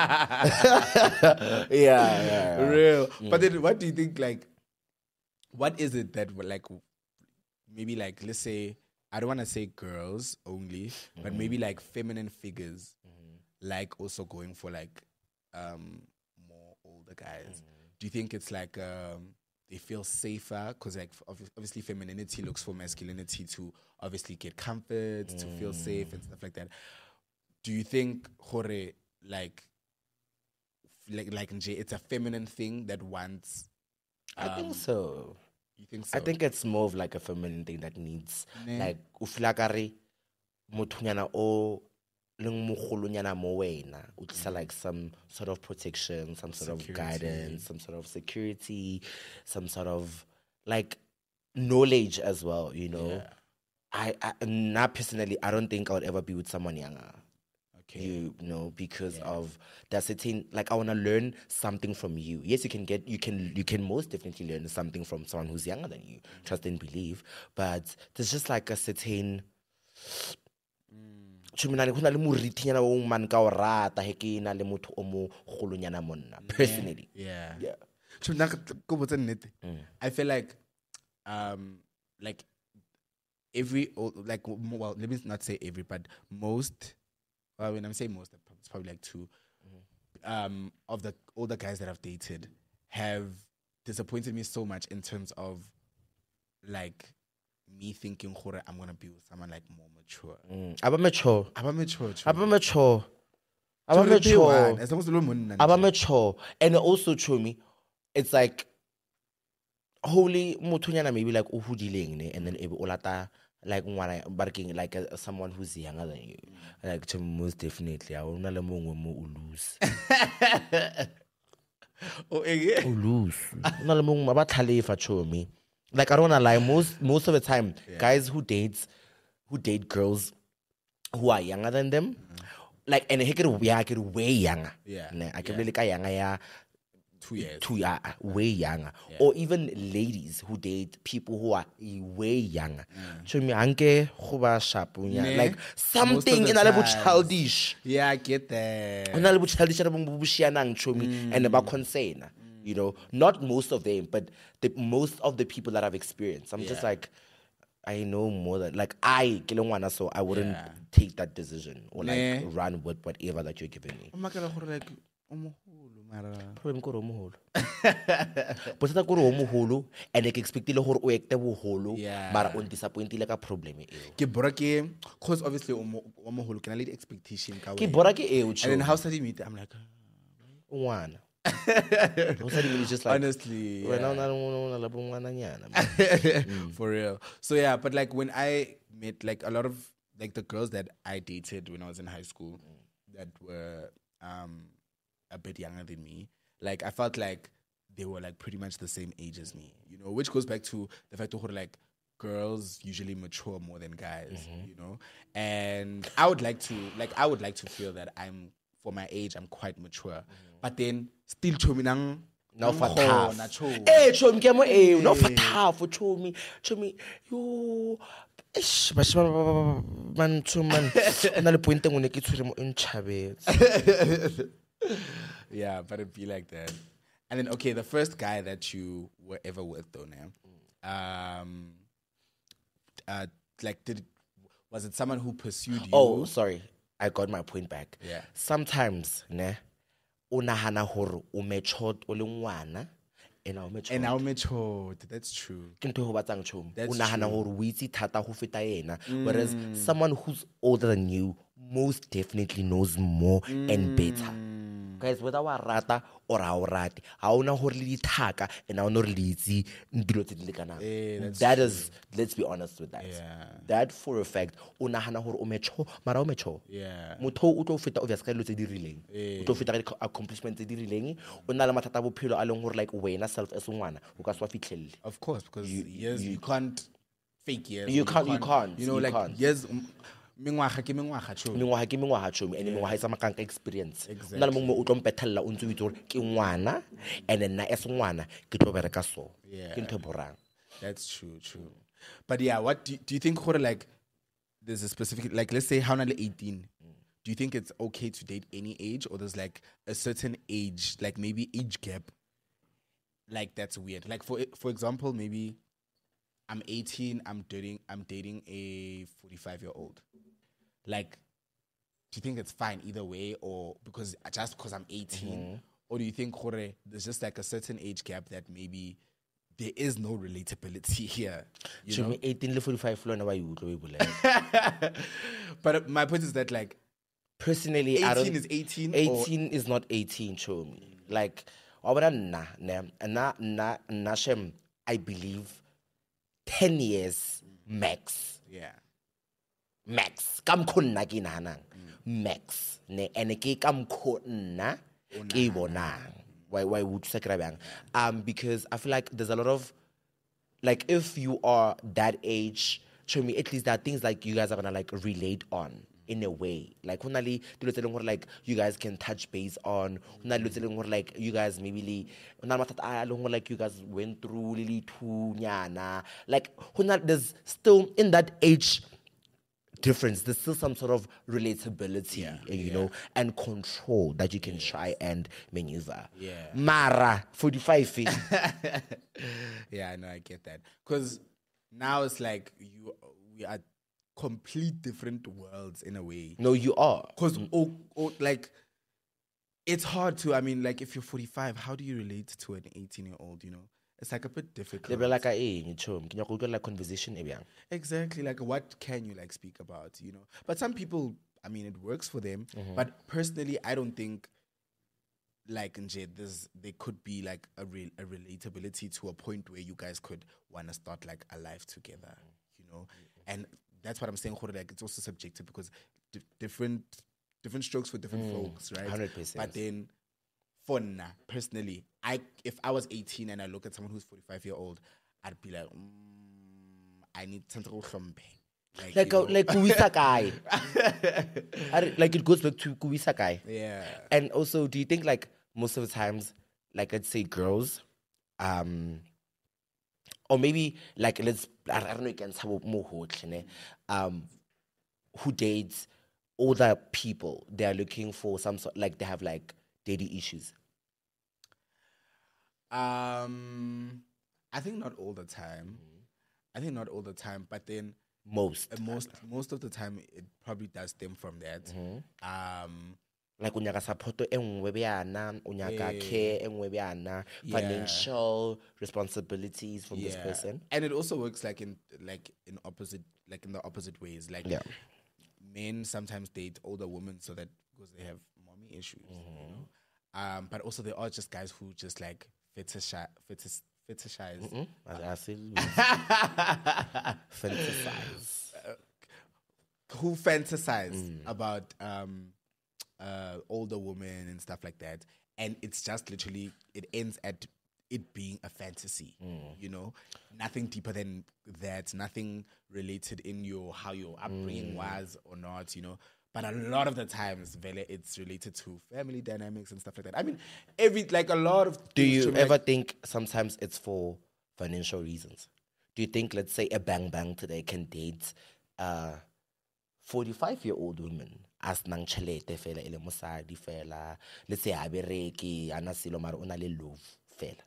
yeah, yeah, yeah. Real. But then, what do you think? Like, what is it that would, like, maybe like, let's say, I don't want to say girls only, but maybe like feminine figures, like also going for like um more older guys. Do you think it's like um they feel safer because like obvi- obviously femininity looks for masculinity to obviously get comfort, to feel safe and stuff like that. Do you think Hore like like like nje, it's a feminine thing that wants? I think um, so. You think so? I think it's more of like a feminine thing that needs Ne. like ufilakari mothunyana o leng mogolonyana mo wena o tlisa like some sort of protection, some sort Security. of guidance, some sort of security, some sort of like knowledge as well, you know. Yeah. I, I not personally I don't think I would ever be with someone younger. Okay. You know, because of that certain like I wanna learn something from you. Yes, you can get you can you can most definitely learn something from someone who's younger than you. Trust and believe. But there's just like a certain Chuminane go na le moritinyana o man ka o rata he ke na le motho o mo golonyana monna personally. Yeah. Yeah. So now, go with it. I feel like, um, like every o- like mo- well, let me not say every, but most. Well, when I'm saying most, it's probably like two. Um, of the older guys that I've dated have disappointed me so much in terms of like me thinking, "Hore, I'm gonna be with someone like more mature." Mm. Aba mature. I'm mature. Aba mature. I'm Aba mature. As long as you're mature. Aba mature. And also show me it's like holy mothunyana maybe like o hudileng ne and then ebe o lata like ngwana barking like uh, someone who's younger than you. Like to most definitely I will not le mongwe mo o lose. Oh, eh, O lose. Na le mongwe ba tlhalefa show me. Like I don't wanna lie, most most of the time guys who dates who date girls who are younger than them like and he could yeah, I could way younger. Yeah. Ne, I could Yeah. really ka younger ya Two years. Two uh, way younger, or even ladies who date people who are way younger. So me anke khuba sharp Ne, like most of something the in a little times. childish. Yeah, I get that. On a little childish mm. and about concern. You know, not most of them, but the most of the people that I've experienced. I'm just Yeah. like, I know more than like I Kilongwana, so I wouldn't Yeah. take that decision or like Ne. run with whatever that you're giving me. I'm not gonna hold like omoholo, mara. Problem ko romoholo. But that ko romoholo and ek expect le hore o ekte boholo Yeah. mara on disappointile ka problem e. Ke bora ke, cause obviously omoholo can I lead expectation ka Ke wena. bora ke e o And then tjho. how study meet? I'm like, Ngwana. Those are really just like honestly, wena yeah. o na le ngwana o na le bongwananyana. For real. So yeah, but like when I met like a lot of like the girls that I dated when I was in high school that were um a bit younger than me, like I felt like they were like pretty much the same age as me, you know, which goes back to the fact that like girls usually mature more than guys, you know, and I would like to like I would like to feel that I'm for my age I'm quite mature, but then still chominang. Now for Nkgono, tough. cho. Eh, chomi ke mo eh, no for tough, chomi, chomi. Yo, ish, bashima man choman. Na le point engwe ne ke tshwere mo nthabetse. Yeah, but it'd be like that. And then, okay, the first guy that you were ever with, though, now, um, uh, like, did was it someone who pursued you? Oh, sorry. I got my point back. Yeah. Sometimes, ne, o nahana hore o matured o le ngwana, and o matured. and now matured. That's true. Ke ntho e ho batsang chomi. That's O nahana true. hore o itse thata ho feta yena, whereas someone who's older than you most definitely knows more and better. Guys, whether wa rata or ha o rate, ha ona hore le dithaka and ha ona hore le itse dilo tse di lekanang. Eh, that's That is, let's be honest with that. Yeah. That for a fact, o nahana hore o mature, mara o mature. Yeah. Motho o tlo feta obvious ka dilo tse di rileng. O tlo feta ka di accomplishments tse di rileng. O na le mathata a bophelo a leng hore like wena self as ngwana o ka se wa fitlhelle. Of course, because years you, can't fake years. You can't- you can't, You know, you like can't. years. um, Mengwaga ke mengwaga, true. Mengwaga ke mengwaga chomi and mengwaga e tsamaya ka experience. Exactly. O na le mongwe o tlo mpethella o ntse o itse hore ke ngwana and then na as ngwana ke tlo bereka so. Yeah. Ke ntho e borang. That's true, true. But yeah, what do, do you think? Gore, like, there's a specific, like, let's say, how na le eighteen. Do you think it's okay to date any age, or there's like a certain age, like maybe age gap, like that's weird? Like for for example, maybe I'm eighteen, I'm dating, I'm dating a forty-five year old. Like, do you think it's fine either way, or because just because I'm eighteen, or do you think gore, there's just like a certain age gap that maybe there is no relatability here? You know? Chomi eighteen le forty-five lo na wa utlwa o e bolela. But uh, my point is that like Personally, I don't. eighteen is eighteen. or- eighteen is not eighteen, chomi. Like, wa bona nna, ne, nna, nna, nna shem, I believe ten years max. yeah. Max. Ka mokgo nna ke nahanang. Max. Ne, and ke ka mokgo nna ke e bonang. Why, why would you say bang? Um, because I feel like there's a lot of, like, if you are that age, show me at least there are things like you guys are gonna like relate on in a way. Like, honestly, like you guys can touch base on. Like you guys maybe like you guys went through lili two nyana. Like, there's still in that age difference, there's still some sort of relatability, Yeah, uh, you yeah. know, and control that you can try and maneuver. Yeah. Mara, forty-five feet. Yeah, I know, I get that. Because now it's like you we are complete different worlds in a way. No, you are. Because oh, oh, like it's hard to, I mean, like if you're forty-five, how do you relate to an eighteen year old, you know? It's like a bit difficult. Like a eh, chum. Can you go like conversation ebang? Exactly. Like, what can you like speak about? You know, but some people, I mean, it works for them. But personally, I don't think like nje, there's there could be like a real a relatability to a point where you guys could want to start like a life together. You know, and that's what I'm saying. Like, it's also subjective because di- different different strokes for different folks, right? one hundred percent. But then, for now, personally, I if I was eighteen and I look at someone who's forty-five year old, I'd be like, mm, I need something like Like you a, know. like kuwisa guy. Like it goes back to kuwisa guy. Yeah. And also, do you think like most of the times, like let's say girls, um, or maybe like let's I I don't know, you can say more um, who dates older people, they are looking for some sort, like they have like daddy issues. Um, I think not all the time. I think not all the time, but then Most. uh, most most of the time it probably does stem from that. Um, Like unyaka support e nngwe bjana, unyaka Eh. care e nngwe bjana, Yeah. financial responsibilities from this yeah. person. And it also works like in like in opposite like in the opposite ways. Like Yeah. men sometimes date older women so that because they have mommy issues. You know? Um, but also there are just guys who just like fetishize fetish, fetishize Mm, I- I see. Fantasize. who fantasize about um uh older women and stuff like that, and it's just literally it ends at it being a fantasy. You know, nothing deeper than that, nothing related in your how your upbringing was or not, you know. But a lot of the times, Vele, it's related to family dynamics and stuff like that. I mean, every like a lot of Do things you to me, ever like, think sometimes it's for financial reasons? Do you think, let's say, a bang bang today can date a forty-five-year-old woman as nang chelete fela ele mosadi fela, let's say a bereki ana silo mara una le love fela?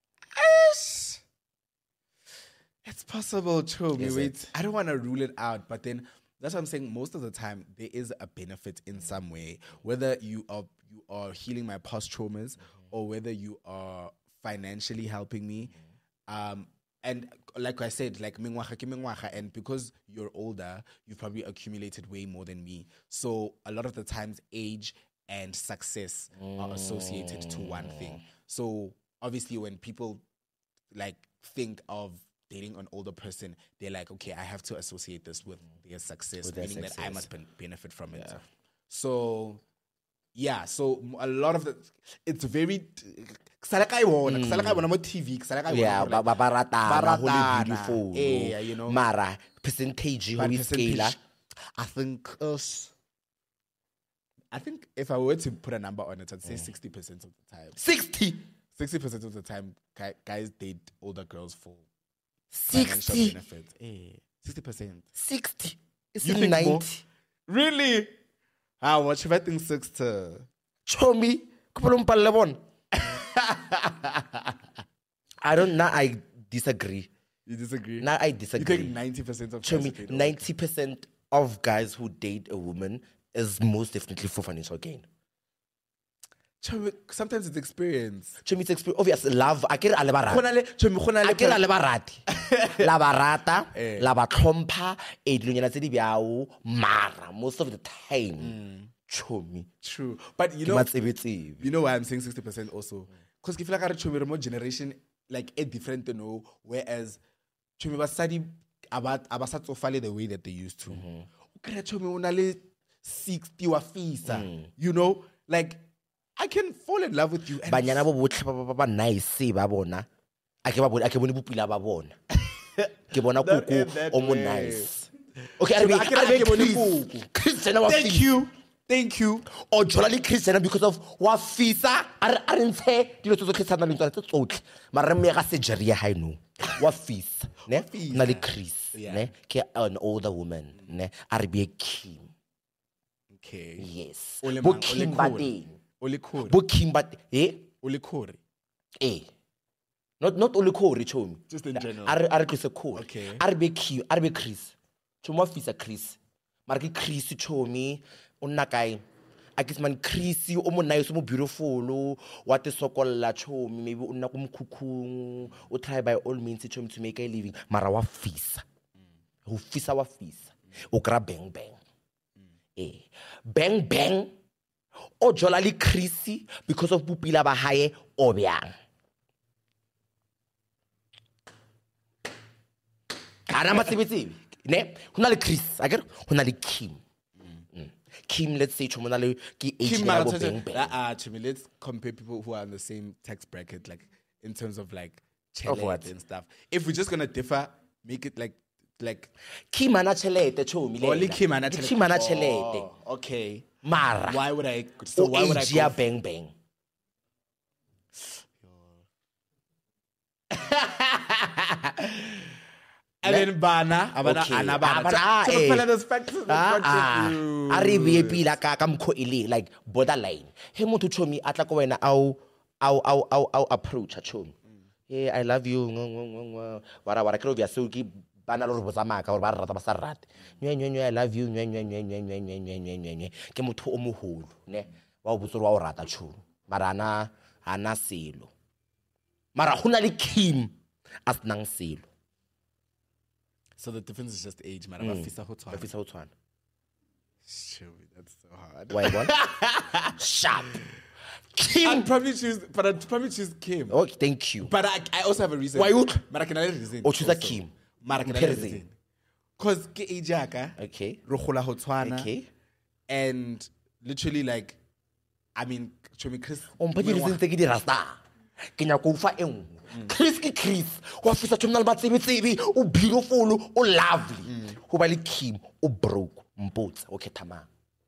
it's possible, true. Is Wait, it? I don't want to rule it out, but then that's what I'm saying. Most of the time, there is a benefit in some way, whether you are you are healing my past traumas or whether you are financially helping me. Um, and like I said, like mingwaha ke mingwaha, and because you're older, you've probably accumulated way more than me. So a lot of the times, age and success are associated to one thing. So obviously, when people like think of dating an older person, they're like, okay, I have to associate this with their success, With their meaning that I success. must ben- benefit from it. Yeah. So, yeah, so m- a lot of the, it's very, kusala ka iwona, kusala ka iwona mo T V, kusala ka iwona Yeah, gore ba like, ba ba ratana, ho le ratana. beautiful. Eh, you know. Mara percentage but ho percentage, scale. I think, us. I think if I were to put a number on it, I'd say sixty percent of the time. sixty. sixty percent of the time, guy- guys date older girls for financial sixty. benefit. Eh, sixty percent. sixty. It's You in think more? ninety. Really? Ah, what if I think sixty? Chomi, kupalo mpalle bona. I don't now I disagree. You disagree? Now I You disagree. think ninety percent of guys Chomi, date older ninety percent of guys who date a woman is most definitely for financial gain. Chomi, sometimes it's experience. Chomi, it's experience. Obviously, love. I get it. Khona le- Chomi, khona le- I get le barati. La barata, Eh. la batlhompha, e dilonyana tse di bjao, mara most of the time. Chomi. True. But you Ke know, matsebetsebe. you know why I'm saying sixty percent also? Because if you like a Chomi remote generation, like a different, you know, whereas Chomi basadi about abasatsofale the way that they used to. Okay, Chomi unale sixty wa fisa. You know, like I can fall in love with you. And Banyana bo botlhe ba ba- ba ba nice ba bona. A ke ba bone, a ke bone bopila ba bona. Ke bona Not koko in that o mo way. nice. Okay, Chomi, a I can- I re can bone Chris. koko. Chris Jenner wa Thank fisa. you. Thank you. O jola le Chris Jenner because of wa fisa. A re a re ntshe dilo tse tsotlhe tsana le tsona tse tsotlhe. Mara re me ga surgery ya hae no. Wa fisa, ne? fisa. Na le Chris, Yeah. ne? Ke an older woman, ne? A re be Kim. Okay. Yes. Ole Bo mang, ole Kim ba khore. teng. Ole khore. Bo Kim ba teng. Eh? Ole khore. Eh. Not not only Corey, Chomi. Just in general. Are are Chris Corey. Okay. Are be Q, are be Chris. Chomi wa fisa Chris. Mara ke Chris Chomi o nna kae? A ke man Chris o mo nice o mo beautiful wa te sokolla Chomi maybe o nna ko mokhukhung o try by all means Chomi to make a living mara wa fisa. Ho fisa wa fisa. O kra bang bang. Eh. Bang bang. O jola le Chris because of bopila ba hae o byang. Ana matsebetsebe ne ho na le Chris a ke ho na le Kim. Mm. Kim, let's say chomona le ke age Kim ya bo Mara- bang bang. Uh, uh, Chomi, let's compare people who are in the same tax bracket, like in terms of like Of what? chelete and stuff. If we're just gonna differ, make it like like Kim ana chelete chomi le. only Kim ana Kim ana chelete. Oh, okay. Mara. Why would I? So O why would I age go? ya for- bang bang. and bana, abana, Okay. ana bana. Abana, To- to eh. fulfill the spectrum of Ah, point of ah. view. A re bee pila ka ka mkho ile like borderline. He motho chomi atla ko wena au au au au au approach a chomi. Hey, I love you. Ngo ngo ngo ngo. Wara wara kero bia so ki bana lo botsa maka gore ba rata ba sa rate. Nwe nwe nwe I love you. Nwe nwe nwe nwe nwe nwe nwe nwe nwe nwe. Ke motho o moholo, ne? Wa o botsa wa o rata chomi. Mara ana ana selo. Mara hona le Kim as nang selo. So the difference is just age, man. Mm. Fisa ho tshwana. Fisa ho tshwana. Sure, that's so hard. Why what? Sharp. Kim. I'd probably choose, but I'd probably choose Kim. Oh, thank you. But I, I also have a reason. Why you? But I can have a reason. O choose a Kim. But I can have a reason. Because ke age yaka. Okay. Ro gola ho tshwana. Okay. And literally like, I mean, Chomi Chris. O mpha di reason tse ke di rasta. Ke nya go fa engwe. Chris ke Chris. Wa fisa tshomna le batsebe tsebe, o beautiful, o lovely. Ho ba le Kim, o broke, mpotsa, o khetha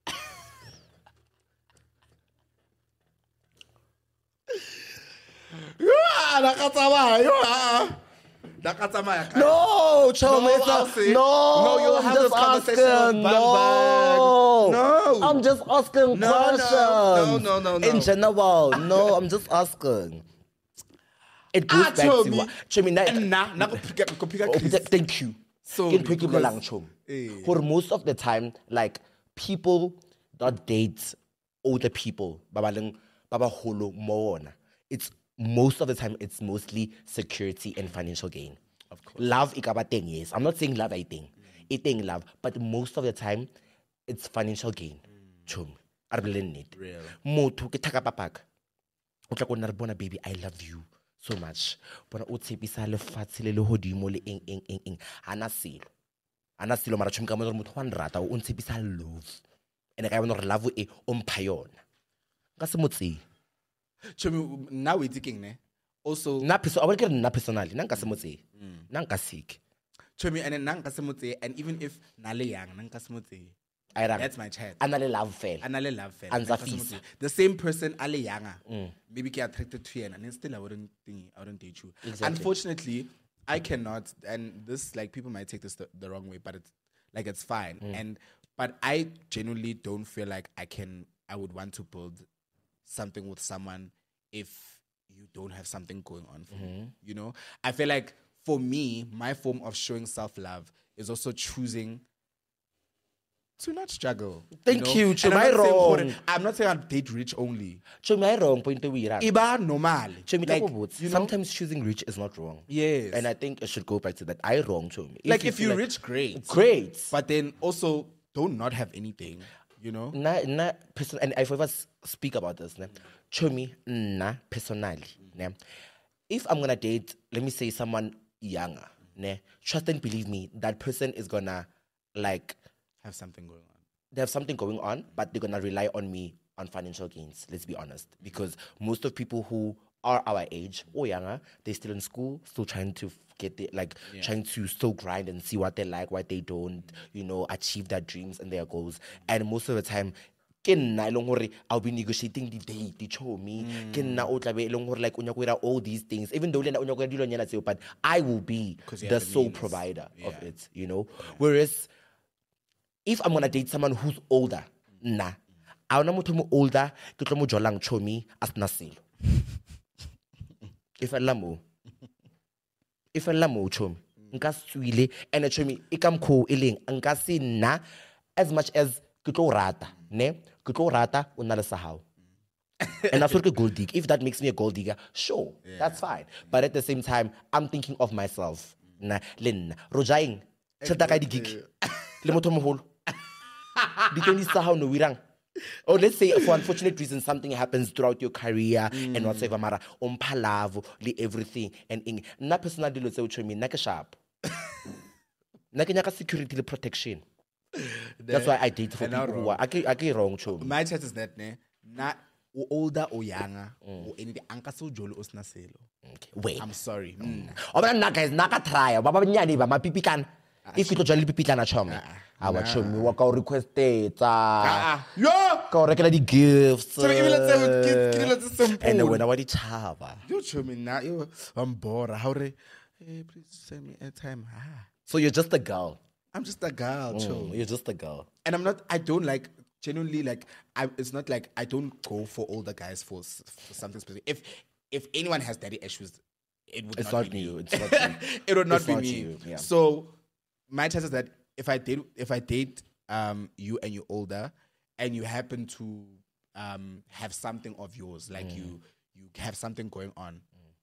Ah, nakatsamaya, yo ah. Nakatsamaya. No, Chom, No, it's I'll a, say- no, No, you'll I'm have just this conversation asking, with no, Bang Bang. No. I'm just asking No, no, questions. no, no, no, no. In general, no, I'm just asking. It goes Ah, back to Chomi. what, Chomi, na- Nna, na go pick up, go pick up Oh, Chris. th- thank you. So, Ke ntho e ke because- bolelang, Chomi. Eh. For most of the time, like people that date older people, ba ba leng- ba ba holo mo ona, it's most of the time it's mostly security and financial gain. Of course. Love ikaba teng, yes. I'm not saying love I think. It thing love, but most of the time it's financial gain. Chomi. A re bolelle nnete. Real. Motho ke thaka papaka. O tla ko nna re bona baby I love you so much. Bona o tshepisa lefatshe le le hodimo le eng eng eng eng. Hana selo. Hana selo mara chomi ka mo re motho wa nrata o ntshepisa love. Ene ka bona re love e o mpha yona. Ka se motse. Chomi, now we're thinking, ne? Also, Na person a bole ke nna personally, nna nka se motse. Nna nka sick. Chomi, and then nang kasemotse, and even if nale yang, nang kasemotse. I ran. That's my chat. Ana le love fela. Anale love fan. And Nang Zafisa. kasemotse. The same person ale yanga. Maybe get attracted to you, and then still I wouldn't think I wouldn't date you. Exactly. Unfortunately, I cannot, and this like people might take this the, the wrong way, but it's like it's fine. And but I genuinely don't feel like I can. I would want to build something with someone if you don't have something going on for you. You know, I feel like for me, my form of showing self love is also choosing to not struggle. Thank know? you, And Chomi, I'm I not saying wrong. gore- I'm not saying I'll date rich only. Chomi I wrong point we ira. Iba normal. Chomi Like, like, boots. you know? Sometimes choosing rich is not wrong. Yes. And I think I should go back to that. I wrong, Chomi. like if feel you're rich, great. great. But then also don't not have anything. You know? Na na person and I forever s- speak about this. Ne? Chomi na personally. Ne? If I'm gonna date, let me say someone younger. Ne? Trust and believe me, that person is gonna like Have something going on. they have something going on, but they're gonna rely on me on financial gains. Let's be honest, because most of people who are our age or younger, they're still in school, still trying to f- get the, like trying to still grind and see what they like, what they don't, you know, achieve their dreams and their goals. And most of the time, ke nna e leng hore I'll be negotiating the date, the show me. Ke nna o tla be e leng hore like o nyaka go dira all these things, even though le nna o nyaka go dira dilonyana tseo, but I will be 'Cause you the have the sole means. provider of Yeah. it, you know. Whereas if I'm gonna date someone who's older, nah. I wanna motho mo older, ke tlo mo jolang chomi as na selo. If I lamo. If I lamo chomi. Nka swile and a chomi e ka mkho e leng nka se nna as much as ke tlo rata, ne? Ke tlo rata o na le sa hao. And that's what a gold digger. If that makes me a gold digger, sure, that's fine. But at the same time, I'm thinking of myself. Nah, len rojaing. Chata ka di gig. Le motho moholo. Di twenty sa hao no wirang. Or let's say for unfortunate reasons something happens throughout your career and whatsoever mara umpha love le everything and in na personal dilo tse o chomi nna ke sharp. Nna ke nyaka security le protection. That's why I date for They're not people who wrong. are I ke I ke wrong chomi. My chat is that ne not older or younger or anything. Anka so jolo osna selo. Okay. Wait. I'm sorry. Mm. O bona nna guys naka try ba ba nyane ba mapipikana. If you to jwale pipitlana chomi. Awa chomi wa ka o requested Ah, yo. ka o rekela di gifts. So even let's say ke ke let's simple. And then when I wa di chaba. You show me now. You I'm bored. How re? Hey, please send me airtime. Ah. So you're just a girl. I'm just a girl, chill. Mm, you're just a girl. And I'm not, I don't like, genuinely, like, I, it's not like I don't go for older guys for, s- for something specific. If if anyone has daddy issues, it would It's not, not be you. me. It's not you. It would not It's be not me. you, yeah. So my chances that if I date if I date um you and you're older and you happen to um have something of yours, like Mm. you you have something going on.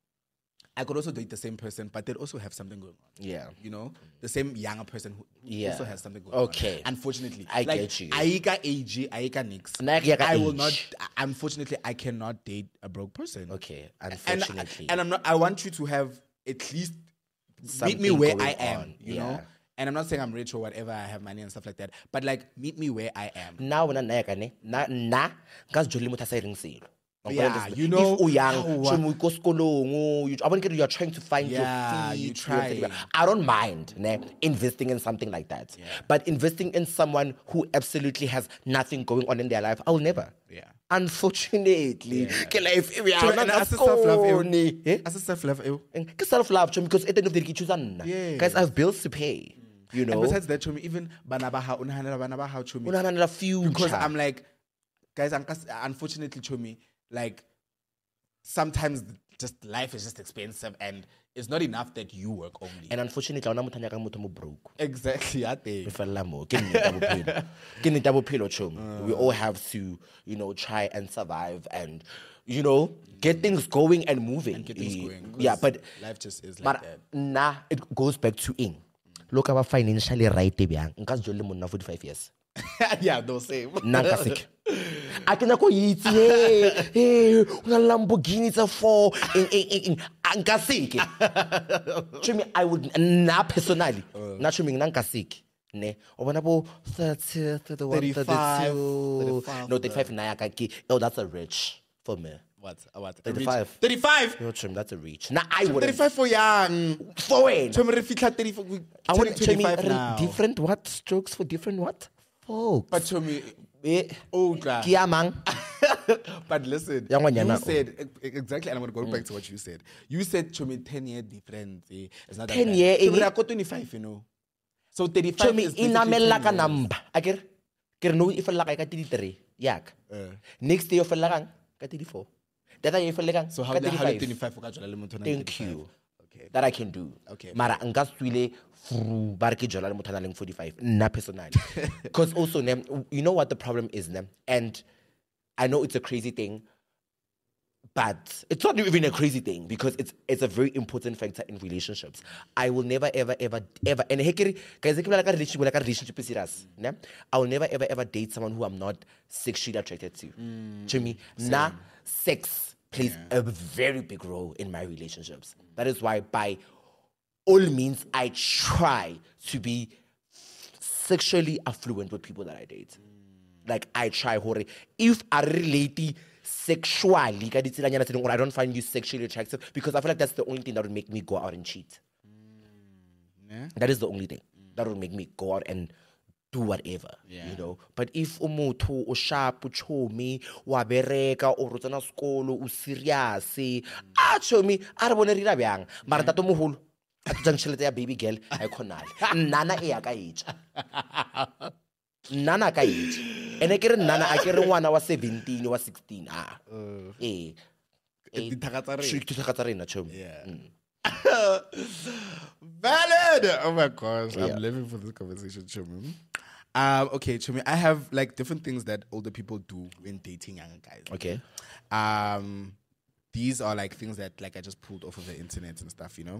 I could also date the same person, but they'd also have something going on. Yeah. You know? The same younger person who who Yeah. also has something going Okay. on. Unfortunately. I like, get you. Aika age, Aika nix. Na ke ya ka I will age. not unfortunately I cannot date a broke person. Okay, And, unfortunately. and I'm not I want you to have at least meet Something me where going I am, on, you yeah. know? And I'm not saying I'm rich or whatever, I have money and stuff like that. But like meet me where I am. Now when I ka ne na na ka jole motho sa ireng selo. Yeah, you know, if o yang how- tshwemo o ko sekolong o, you- I want to get you are trying to find Yeah, your feet. you your try. thing. I don't mind ne, investing in something like that. But investing in someone who absolutely has nothing going on in their life, I will never. Yeah. Unfortunately, ke life e ya So, rona and ka as a self-love, skone. Eh? As a self-love, ew. Ke self-love Chomi, because at the end of the day ke choose nna. Yes. Guys, I have bills to pay. You And know, besides that, Chomi, even Banabaha, Unahanela Banabaha, Chomi. unahanela future. Because I'm like, guys, I'm, unfortunately, Chomi, like, sometimes just life is just expensive and it's not enough that you work only. And unfortunately, I don't have motho mo broke. Exactly, I think. Re fella moo. Ke nnete ya bophelo. Ke nnete ya bophelo, Chomi. We all have to, you know, try and survive and, you know, get things going and moving. Get things Eh, going, 'cause Yeah, but life just is like but that. nah, it goes back to in. Look about financially right bjang. Nka se jole monna forty-five years. Yeah, no, same. Nna nka seke. A ke nyako itse hey, hey, o na le Lamborghini tsa four eng eng eng eng. A nka seke. Chomi, I would nna personally. Nna chomi nna nka seke. Ne, o bona bo thirty, thirty-one, thirty-five, thirty-two. thirty-five, No, thirty-five na ya ka ke. Oh, that's a rich for me. What? What? thirty-five. thirty-five? Yo, Chomi, that's a reach. Nah, I would. thirty-five for young. For when? Chomi, re fitla thirty-five. we I want turning to twenty-five now. different what strokes for different what folks. But Chomi, Eh, oh, ke ya mang? but listen, Ya you ngwanyana o. said e- exactly, and I'm going to go back to what you said. You said, Chomi, ten year difference. Eh? It's not that ten bad. year, Chomi, eh? ra ko twenty-five, you know. So thirty-five Chomi, is basically inamela ka ten years. number. Akere, kere no ifella ka ka thirty-three. Yak. Next day ifella kang ka thirty-four. That year ifella kang So how ka the how the thirty-five. twenty-five for ka le motho na Thank thirty-five? you. Okay. That I can do. Okay. Mara nka swile fru bar ke jola le motho a nang le forty-five. Nna personally. Because also ne, you know what the problem is ne? And I know it's a crazy thing, but it's not even a crazy thing because it's it's a very important factor in relationships. I will never ever ever ever and hekere guys like a relationship like a relationship is serious. Ne? I will never ever ever date someone who I'm not sexually attracted to. To me, na sex plays a very big role in my relationships. That is why by all means I try to be sexually affluent with people that I date. Like I try hore. If I relate sexually, ka ditselanyana tse ding, or I don't find you sexually attractive, because I feel like that's the only thing that would make me go out and cheat. Yeah. That is the only thing that would make me go out and do whatever, Yeah. you know. But if umuthu o sharp, o chomi, wa bereka, o rotsana skolo, o serious, ah chomi, a re bone rira bjang. Mara tato moholo, a tutsang tšhelete ya baby girl, a e khonale. Nana e ya ka etša. Nana ka etša. Ene ke re nana a ke re ngwana wa seventeen, wa sixteen, ah. Eh. Eh, Dithaka tsa rena. dithaka tsa rena, chomi. Yeah. Valid. Oh my gosh, Yeah. I'm living for this conversation, Chomi. Um, okay, Chomi, I have like different things that older people do when dating younger guys. Okay. Um, these are like things that like I just pulled off of the internet and stuff, you know.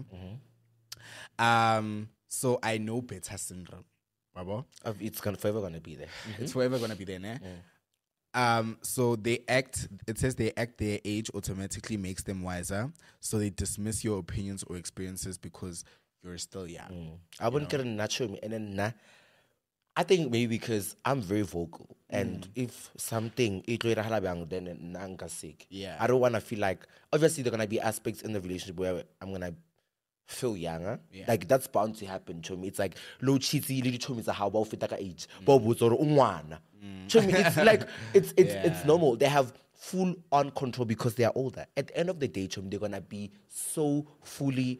Um, so I know beta syndrome, Babo. Uh, It's gonna, forever gonna be there. It's forever gonna be there, ne? Um, so they act. It says they act their age automatically makes them wiser. So they dismiss your opinions or experiences because you're still young. I wouldn't get a natural me, and then nah. I think maybe because I'm very vocal, and if something it then nah, nka sick. Yeah. I don't want to feel like obviously there are gonna be aspects in the relationship where I'm gonna feel younger. Yeah. Like that's bound to happen to me. It's like low cheaty little to me is how about fit age. But unwana. To me, it's like it's it's it's Yeah. normal. They have full on control because they are older. At the end of the day, chum, they're gonna be so fully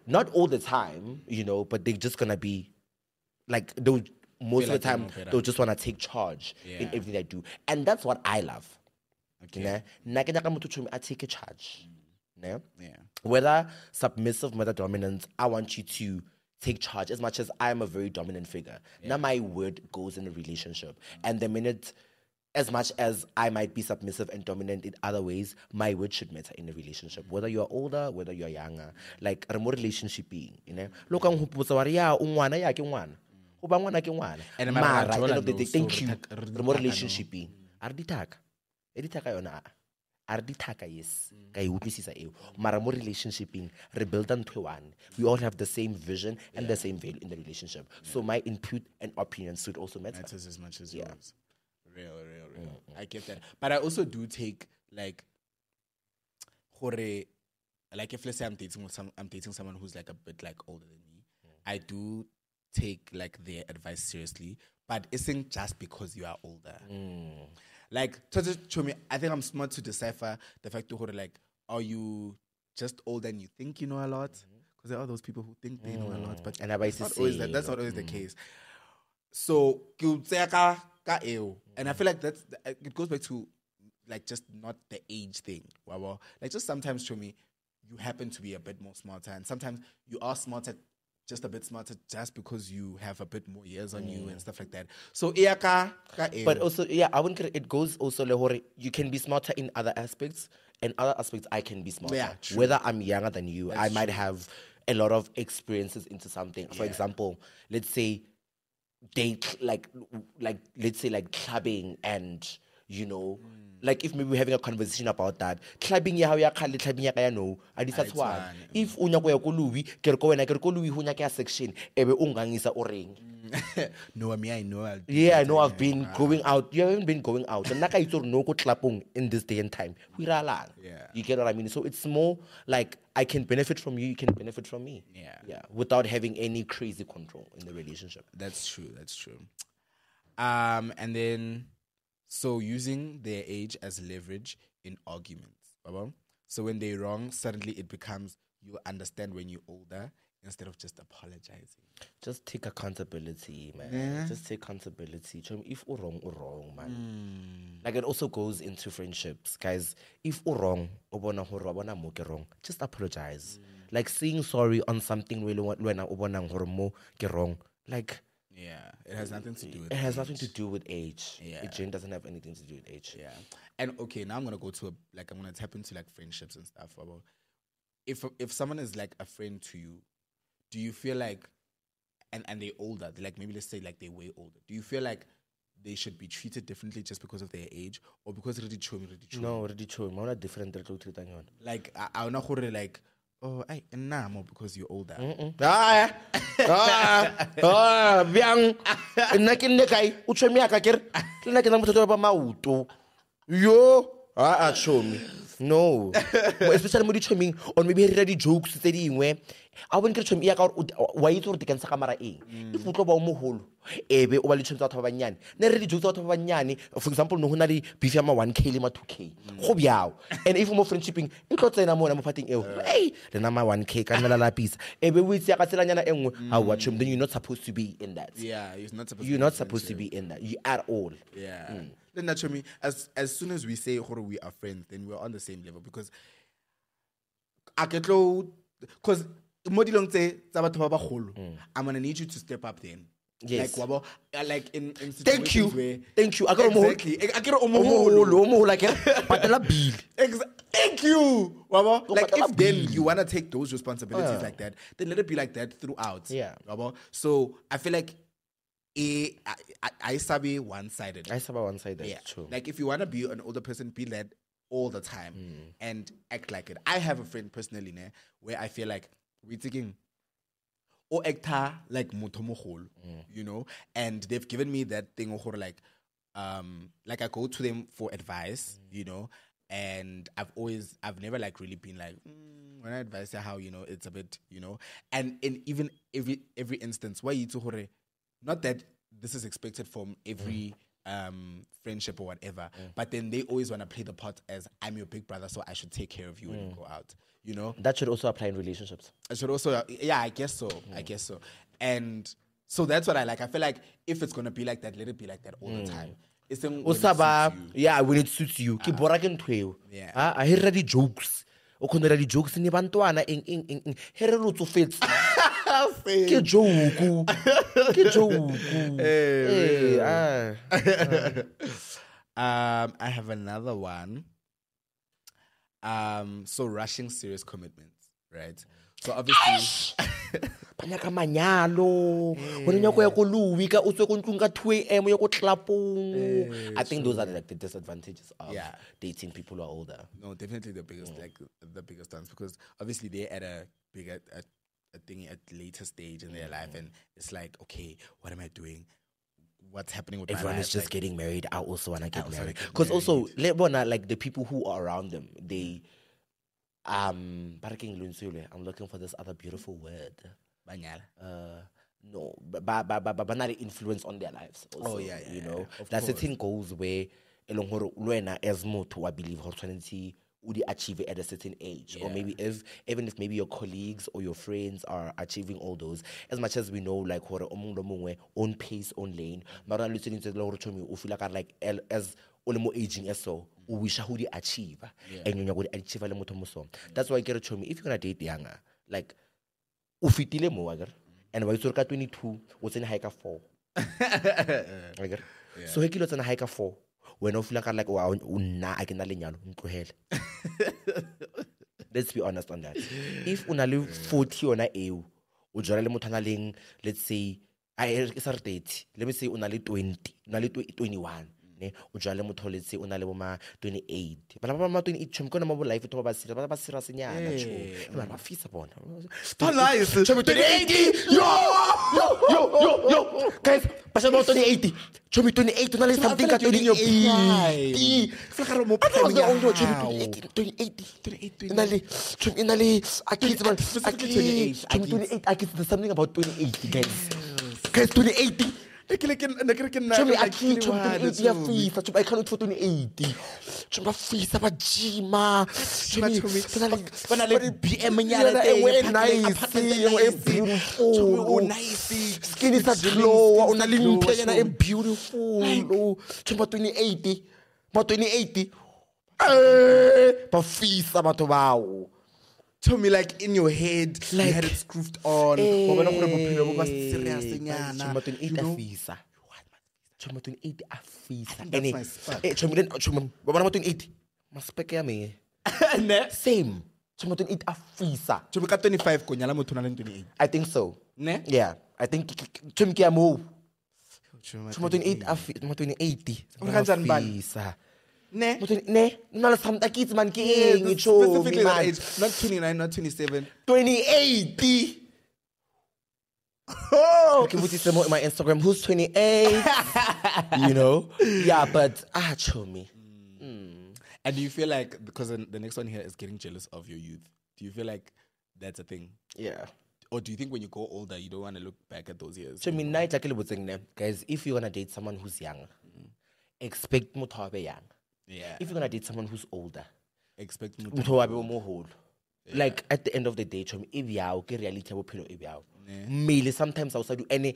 not all the time, you know, but they're just gonna be like they'll most Feel of the like they time know better. they'll just wanna take charge in Yeah. everything they do, and that's what I love. Okay. Ne? Nna ke nyaka motho chomi a take charge. Ne? Yeah. Whether submissive, whether dominant, I want you to take charge as much as I'm a very dominant figure. Now my word goes in a relationship. And the minute, as much as I might be submissive and dominant in other ways, my word should matter in a relationship. Whether you're older, whether you're younger. Like, a more relationship being, you know? Look, I'm ya ungwana ya ke ngwana. Ho ba ngwana ke ngwana. And mara Mara, ra at the end of the thola day, no, thank so you. re thak- re Re mo dithaka no. relationship being. Are di thaka? E di thaka yona. Are di thaka, yes. Ka e utlwisisa eo. Mara mo relationshiping, re build ntho one. We all have the same vision and the same value in the relationship. So my input and opinions should also matter. Matters as much as Yeah. yours. Real, real, real. I get that. But I also do take like gore, like if let's say I'm dating with some I'm dating someone who's like a bit like older than me, I do take like their advice seriously. But it isn't just because you are older. Like to just show me, I think I'm smart to decipher the fact that like, are you just older and you think you know a lot? Because there are those people who think they know a lot, but And I that's to not always say, that, that's not always the case. So ke o tseya ka- ka eo. And I feel like that's it goes back to like just not the age thing. Wow, wow. Like just sometimes show me you happen to be a bit more smarter, and sometimes you are smarter, just a bit smarter, just because you have a bit more years on you and stuff like that. So iya ka- ka eo. But also, yeah, I wouldn't. It goes also le hore you can be smarter in other aspects, and other aspects I can be smarter. Yeah, true. Whether I'm younger than you, I might have a lot of experiences into something. For Yeah. example, let's say they like like let's say like clubbing and you know. Like if maybe we're having a conversation about that, clubbing ya hao ya khale clubbing ya ka ya no, a di sa tshwana. tshwane. If o nyako ya ko Louis, ke re ko wena ke re ko Louis ho nyaka ya section, ebe o ngangisa o reng. No, I mean I know. I'll do Yeah, I that, know I've yeah. been going out. You haven't been going out. And naka itse no go tlapong in this day and time. We ralang. Yeah. You get what I mean? So it's more like I can benefit from you, you can benefit from me. Yeah. Yeah. Without having any crazy control in the relationship. That's true. That's true. Um, and then, so using their age as leverage in arguments. Baba? So when they're wrong, suddenly it becomes you understand when you're older instead of just apologizing. Just take accountability, man. Yeah. Just take accountability. Chum, if you're wrong, you're wrong, man. Like it also goes into friendships. Guys, if you're wrong, obona hore wa bona mo ke wrong, just apologize. Like saying sorry on something really when I obona hore mo ke wrong. Like Yeah, it has nothing to do with it has age. nothing to do with age. Yeah. It gen- doesn't have anything to do with age. Yeah, and okay, now I'm gonna go to a, like I'm gonna tap into like friendships and stuff. About if if someone is like a friend to you, do you feel like, and and they're older, they're like maybe let's say like they're way older. Do you feel like they should be treated differently just because of their age, or because really chomi, really chomi? No, already true. I'm not different than treat on. Like I I not like oh I nah more because you're older. Ah, ah, ah, biang. Nna ke nne kae? O tshweme ya ka kere? Le nna ke na motho ba mauto. Yo, ah, ah, show me. No. Especially mo di tshwemeng or maybe re di jokes tse dingwe. A bone ke tshweme ya ka gore wa itse gore dikensa ka mara eng. If o tlo ba o mogolo, ebe o ba le tshweme tsa batho ba banyane. Ne re di jokes tsa batho ba banyane, for example, no hona le beef ya ma one K le ma two K. Go byao. And if mo friendshiping, e tlo tsena mo na mo pating eo. Hey, le na ma one K ka nela lapisa. Ebe o itse ya ka tselanyana engwe, ha wa tshweme, then you're not supposed to be in that. Yeah, you're not supposed. You're to not be supposed to friendship. be in that. You at all. Yeah. Then naturally, as as soon as we say "Horo, we are friends, then we're on the same level because I get low because I'm gonna need you to step up then. Yes. Like, wabo, uh, like in, in situations Thank you. where Thank you. I got a moholo. exactly. I get a Omoholo, moholo. omoholo, like patela bill. Exa- Thank you, wabo. Go Like patela if then bill. you wanna take those responsibilities Yeah. like that, then let it be like that throughout. Yeah. Wabo. So I feel like eh, I I, I sabi one sided. I saw one side that's Yeah. true. Like if you want to be an older person, be that all the time and act like it. I have a friend personally ne, where I feel like we're taking or actor like motomogol, you know, and they've given me that thing or like um like I go to them for advice, you know, and I've always I've never like really been like mm, when I advise how you know it's a bit, you know, and in even every every instance why you to not that this is expected from every um, friendship or whatever. But then they always want to play the part as I'm your big brother, so I should take care of you when you go out. You know, That should also apply in relationships. I should also, yeah, I guess so. I guess so. And so that's what I like. I feel like if it's gonna be like that, let it be like that all the time. It's when it Osaba, suits you. yeah, when it suits you. Ke bora ke ntho eo. Yeah. Ah, I hear the jokes. O khonela di jokes ni bantwana eng eng eng eng. Here re tsofetse. Ke joke. Ke joke. Hey, ah. Um, I have another one. Um, so rushing serious commitments, right? So obviously, Banyaka manyalo. Wena nyako ya ko luwi ka o tswe ko ntlong ka two a m ya ko tlapong. I think those are like the disadvantages of Yeah. dating people who are older. no, definitely the biggest, like the biggest ones, because obviously they're at a bigger, a, a thing at later stage in their life, and it's like, okay, what am I doing? What's happening with Everyone my life? is just Like, getting married. I also want to get also wanna married. get Because also, le bona, like the people who are around them, they, um, I'm looking for this other beautiful word. banyala. Uh, no, but but but but not influence on their lives. Also, Oh, yeah, yeah, you yeah, know, yeah. Of there's course. certain goals where, elong hore luena as motho, I believe, opportunity would achieve it at a certain age, or Yeah. maybe if even if maybe your colleagues or your friends are achieving all those, as much as we know, like hore omong lo mongwe own pace, own lane, mara listening to the Lord chomi, u feel like like el- as ole mo aging as so, u wish who di achieve, and you know achieve le motho mo so. That's why I get chomi. If you're gonna date younger, like u fitile mo agar, and wa itse ka twenty-two, o tsene high ka four. Agar. So he kilo tsena high ka four. When I feel like wow, una I can lenyalo ntlohele. Let's be honest on that. If una le forty ona eo, o jara le motho a nang leng, let's say I is thirty. Let me say una le twenty, una le twenty-one. Ne, o jara le motho let's say una le boma twenty-eight. Bana ba ma twenty-eight chum kona mo life to ba sira, ba ba sira senyana cho. Ba ba fisa bona. Oh, nice. Chum twenty-eight. Yo! Yo, yo, yo, yo. Guys, pasal mo twenty-eight. Chum twenty-eight na le something ka twenty-eight. Flakaro mo I was the only one How? twenty-eight, twenty-eight. Inali, twenty inali, I kids man, I Specifically kids, twenty-eight, I twenty-eight. I kids. There's something about twenty-eight, guys. Guys, twenty-eight. Chumi, I kids, twenty-eight. Yeah, FIFA. Chumi, I can't for twenty-eight. Chumi, FIFA, but Jima. Chumi, Bana le B M nyana yeah, teng, we're apartment nice, e we're nice. beautiful. Chumi, o nice. Skin is a Skin glow. is Una a glow, limpia yana so- e beautiful. Chumi, twenty-eight. Ba twenty-eight. Eh, ba fisa batho bao. Told me like in your head, Like- you had it screwed on. Eh, Wa bona gore bophelo bo ba serious nyana. Chuma twenty-eight You a know? fisa. Chuma twenty-eight a fisa. that's Ene- my spot. Eh, chuma then chuma ba bona twenty-eight. Maspeke ya me. Ne? Same. Chuma twenty-eight a fisa. Told me ka twenty-five ko nyala motho na le twenty-eight. I think so. Ne? Yeah, I think chuma ke ya mo. Chuma Chuma twenty-eight a fisa. Chuma twenty-eight. O re kanjani bana? Fisa. Ne? Mo twenty- Ne, na le samta kids man ke Yeah, eng this- cho specifically that man. age. Not twenty-nine, not twenty-seven. twenty-eight. Oh, okay, what is the mo- my Instagram? Who's twenty-eight? You know? Yeah, but ah, show me. And do you feel like, because the the next one here is getting jealous of your youth, do you feel like that's a thing? Yeah. Or do you think when you go older, you don't want to look back at those years? So, I mean, night, guys, if you're gonna date someone who's young, expect motho wa be young. Yeah. If you're gonna date someone who's older, Expect me motho wa be o moholo. Like at the end of the day, chom e byao ke reality ya bophelo e byao. Mmele sometimes I do any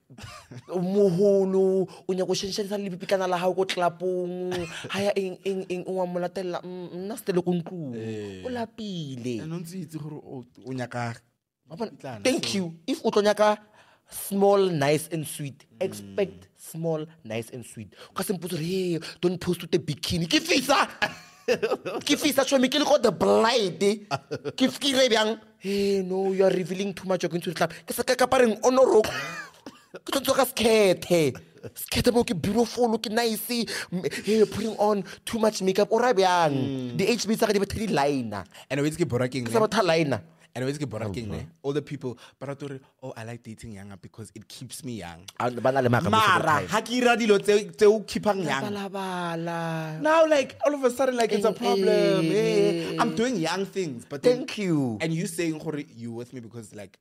moholo o nya go shenshisa le bipikana la hao go tlapong haya eng eng eng o wa molatela nna stele go ntlong o lapile. And don't see it's o nyaka. Thank you. If o tlo nyaka small, nice and sweet, expect small, nice and sweet. Because some people say, hey, don't post with the bikini. Ke fisa. Ke fisa show me ke le go the blind. Ke fikire byang. Hey, no, you are revealing too much. You're going to the club. Ke sa ka kapareng honoro. Ke tlo tsoka skete. Skete mo ke beautiful, look nice. Hey, you're putting on too much makeup. Ora byang. The H B sa ka di ba three liner. And always get boraking. Sa ba tha liner. And always get boraking. Ne? All the people, but I thought, oh, I like dating younger because it keeps me young. Bana le maka. Mara, hakira dilo te te u keepang young. Bala bala. Now, like all of a sudden, like it's a Eh, problem. eh, Eh, I'm doing young things, but then, Thank you. and you saying "Hore, you with me because like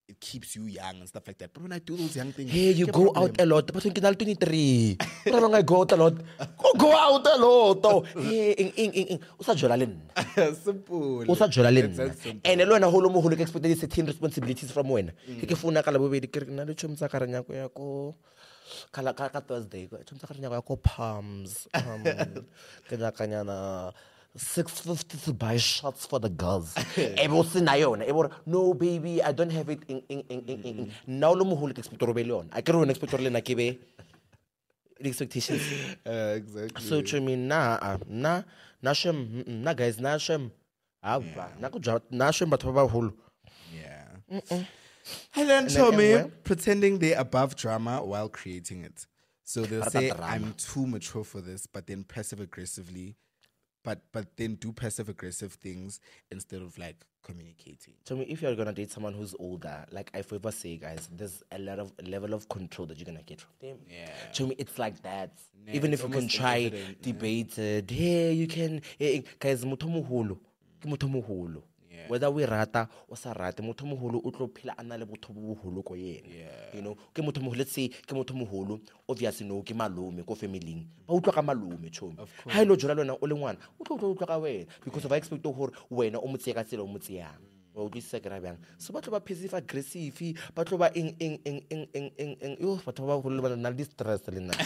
it keeps you young and stuff like that. But when I do those young things, Hey, you ke go problem. out a lot. But when you're twenty-three, I go out a lot. Go, go out a lot. Oh. Hey, ing, ing, ing, ing. Usa jola le nna. Simple. Usa jola le It's that nna. simple. And lo na holo mo holo ke expected certain responsibilities from wena. Ke ke funa ka la bobedi ke re na le tshom tsa ka renya ko ya ko kala ka ka Thursday ko tshom tsa ka renya ko ya ko Palms. Um, ke nyakanyana six fifty to buy shots for the girls. Ebo sina yona. Ebo no baby, I don't have it in in in in. in. Now lo mo holo ke expect rebellion. I can expect le na ke be the expectations. Uh, exactly. So to me na ah, na na shem mm, na guys na shem. Ah, na ko ja na shem batho ba holo. Yeah. And then then show me anywhere? pretending they're above drama while creating it. So they'll What say, about drama? I'm too mature for this, but then passive aggressively, but but then do passive aggressive things instead of like communicating. To me, if you're gonna date someone who's older, like I forever say, guys, there's a lot of a level of control that you're gonna get from them. Yeah. To me, it's like that. Yeah, Even it's if you can almost try inevitable, debate it, hey, you can, hey, guys, motho moholo, ke motho moholo. Whether we rata or sa rate, motho moholo o tlo phela a na le botho bo boholo ko yena. You know, ke motho moholo, let's say ke motho moholo, obviously no ke malome ko family. Ba utlwa ka malome chomi. Ha ilo jora lona o le ngwana, o tlo utlwa ka wena because of I expect hore wena o motse ka tsela o motse yang. Wa utlwisisa ke ra bjang. So ba tlo ba passive aggressive, ba tlo ba eng eng eng eng eng eng eng yo batho ba go le ba na le stress le nna.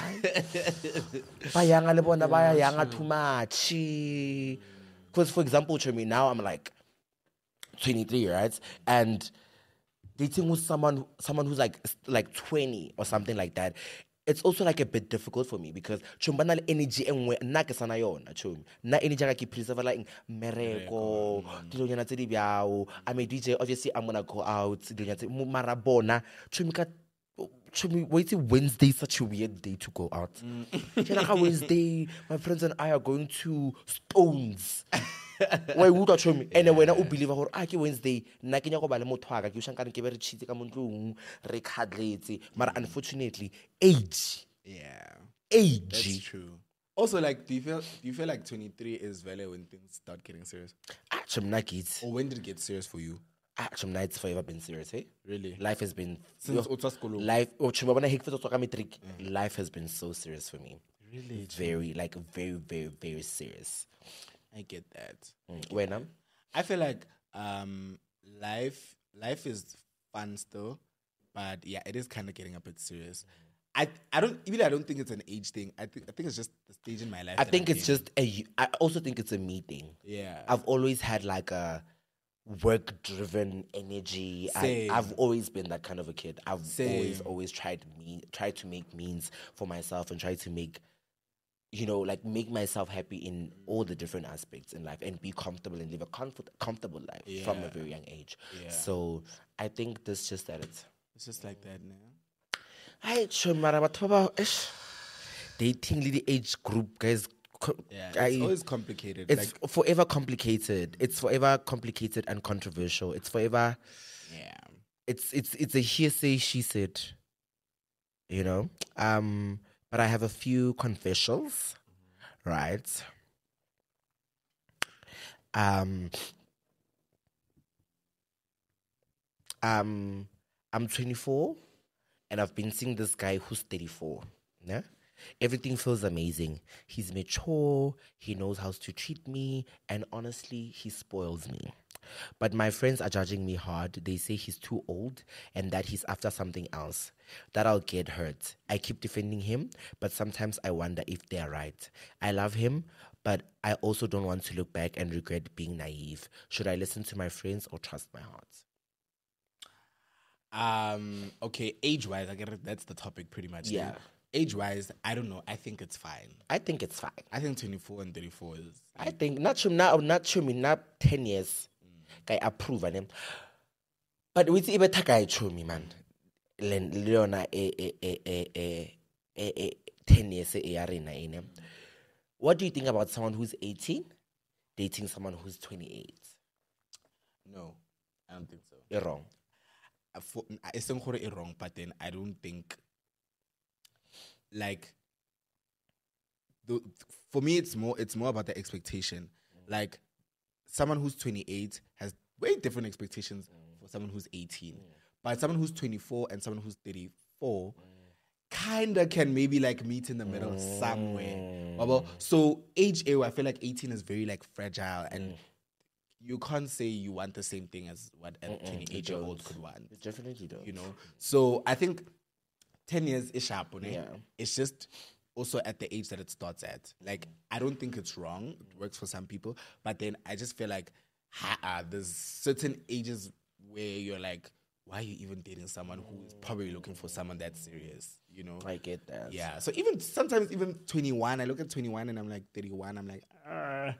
Ba yanga le bona ba yanga too much. Because for example, chomi, now I'm like twenty-three, right? And dating with someone someone who's like like twenty or something like that, it's also like a bit difficult for me because chumba na le energy enngwe nna ke sana yona chumi na energy ka ke preserve like mereko dilonyana tse di bjao. I'm a D J, obviously I'm gonna go out dilonyana tse mara bona chumi ka chumi wait Wednesday such a weird day to go out. Mm. Wednesday my friends and I are going to Stones. Why would I show me? And when I believe her, I can Wednesday, Nakina go by the motor, you shan't get very cheating, come on, room, recadlate. But unfortunately, age. Yeah. Age. That's true. Also, like, do you feel do you feel like twenty-three is valid when things start getting serious? Actually, not kids. Or when did it get serious for you? Actually, it's forever been serious, eh? Really? Life has been Since yo, Otaskolo. life. Oh, chuma bana hik fito metric. Life has been so serious for me. Really? Very, like, very, very, very serious. I get that. Mm. When I'm, I feel like um, life life is fun still, but yeah, it is kind of getting a bit serious. I I don't even I don't think it's an age thing. I think I think it's just the stage in my life. I that think I'm it's in. just a. I also think it's a me thing. Yeah. I've always had like a work-driven energy. I, Same. I've always been that kind of a kid. I've Same. always, always tried me, tried to make means for myself and try to make, you know, like make myself happy in all the different aspects in life and be comfortable and live a comfort, comfortable life Yeah. from a very young age. Yeah. So I think this just that it's. It's just like that now. I sure mara batho ba ba- ish. Dating the age group guys. co- Yeah, I- it's always complicated. It's like, forever complicated. It's forever complicated and controversial. It's forever. yeah. It's it's it's a hearsay. She said. You know. Um. But I have a few confessions, right? Um. Um. I'm twenty-four, and I've been seeing this guy who's thirty-four. Yeah. Everything feels amazing. He's mature, he knows how to treat me, and honestly, he spoils me. But my friends are judging me hard. They say he's too old and that he's after something else. That I'll get hurt. I keep defending him, but sometimes I wonder if they're right. I love him, but I also don't want to look back and regret being naive. Should I listen to my friends or trust my heart? Um. Okay. Age wise, I get it. That's the topic pretty much. Yeah. Age wise, I don't know. I think it's fine. I think it's fine. I think twenty-four and thirty-four is. I think not sure now, not sure me not ten years. I approve of them. But with even takai show me man. Leona e e e e e e e ten years e arena in him. What do you think about someone who's eighteen dating someone who's twenty-eight? No, I don't think so. You're wrong. Uh, for- I think it's wrong, but then I don't think. Like, the, for me, it's more. It's more about the expectation. Like, someone who's twenty-eight has way different expectations for someone who's eighteen. but someone who's twenty-four and someone who's thirty-four kind of can maybe like meet in the middle somewhere. Well, so age I feel like eighteen is very like fragile, and you can't say you want the same thing as what a twenty-eight year old could want. You definitely don't. You know, so I think ten years is sharp. Yeah. It's just also at the age that it starts at. Like, I don't think it's wrong. It works for some people, but then I just feel like ha- uh, there's certain ages where you're like, why are you even dating someone who is probably looking for someone that's serious? You know, I get that. yeah. So even sometimes even twenty-one, I look at twenty-one and I'm like thirty-one. I'm like, uh,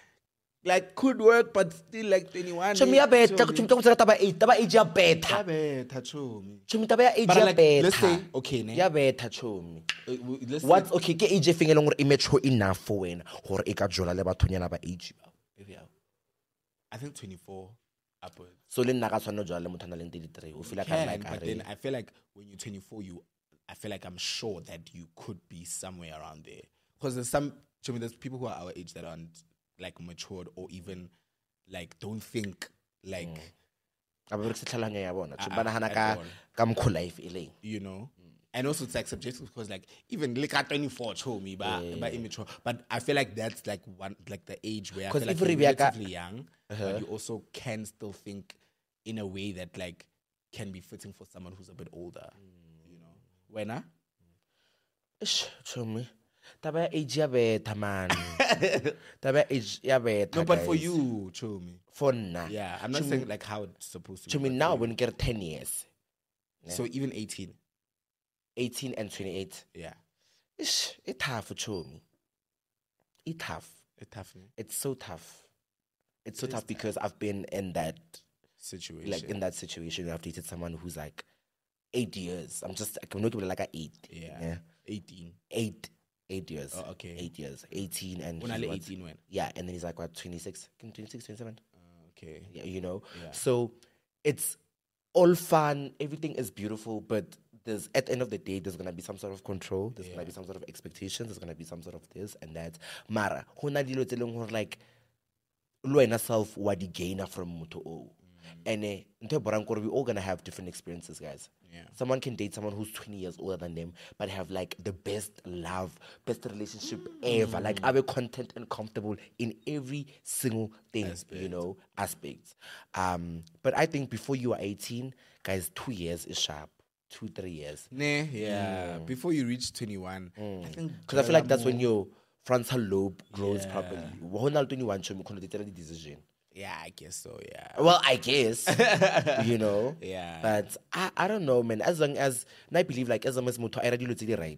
like could work, but still like twenty-one. Chomi ya beta, chomi to tsela taba eight, taba age ya beta. Ya beta, chomi. Chomi taba ya age But ya like, beta. let's say, okay, ne? Ya beta chomi. Uh, w- let's What's say, okay ke age e feng e leng gore e mature enough for wena gore e ka jola le bathonyana ba age ba. maybe I'll- I think twenty-four upwards. So le nna ka tshwana jola le motho a nang le thirty-three. O feel like I'm Can, like but are- then I feel like when you're twenty-four, you, I feel like I'm sure that you could be somewhere around there. Because there's some, I mean, there's people who are our age that aren't like matured or even like don't think like, a ba berekisa tlhaloganya ya bona. Ah, Ba nagana at ka all. ka mokgo life e leng. you know. And also it's like subjective because like even like at twenty-four, show me, but, but immature. But I feel like that's like one like the age where I 'Cause feel like if you're we be like a- relatively young, but you also can still think in a way that like can be fitting for someone who's a bit older. You know, when I Ish, chomi. Taba ya age ya beta man. Taba ya age ya beta. no, but for guys. you, show me. For nna. Yeah, I'm not saying like how it's supposed to. Chomi be, but now for when you get ten years, you. So even eighteen, eighteen and twenty-eight. yeah, Ish, it's tough for chomi. It's tough. it's tough ne? It's so tough. It's so tough because I've been in that situation. like in that situation where I've dated someone who's like eight years. I'm just I'm not like a eight. yeah. Yeah. eighteen. Eight. Eight years. Oh, okay. Eight years. Eighteen and When he's I what? eighteen when? Yeah, and then he's like what, twenty-six? twenty-six, twenty-seven? Okay. Yeah, you know? Yeah. So it's all fun, everything is beautiful, but there's at the end of the day there's gonna be some sort of control, there's gonna be some sort of expectations, there's gonna be some sort of this and that. Mara, ho na dilo tse leng hore like lo wena self wa di gainer from motho o. And eh, ntho e borang kore we all gonna have different experiences, guys. Yeah. Someone can date someone who's twenty years older than them, but have like the best love, best relationship ever. Like, are content and comfortable in every single thing, you know, aspects. Um, but I think before you are eighteen, guys, two years is sharp. Two, three years. Nah, yeah. Before you reach twenty-one, I think Because I feel like that's when your frontal lobe grows properly. When you're twenty-one, you can make the decision. yeah, I guess so. Yeah. Well, I guess, you know. Yeah. But I, I don't know, man. As long as, and I believe, like, as long as motho a ira dilo tse di right.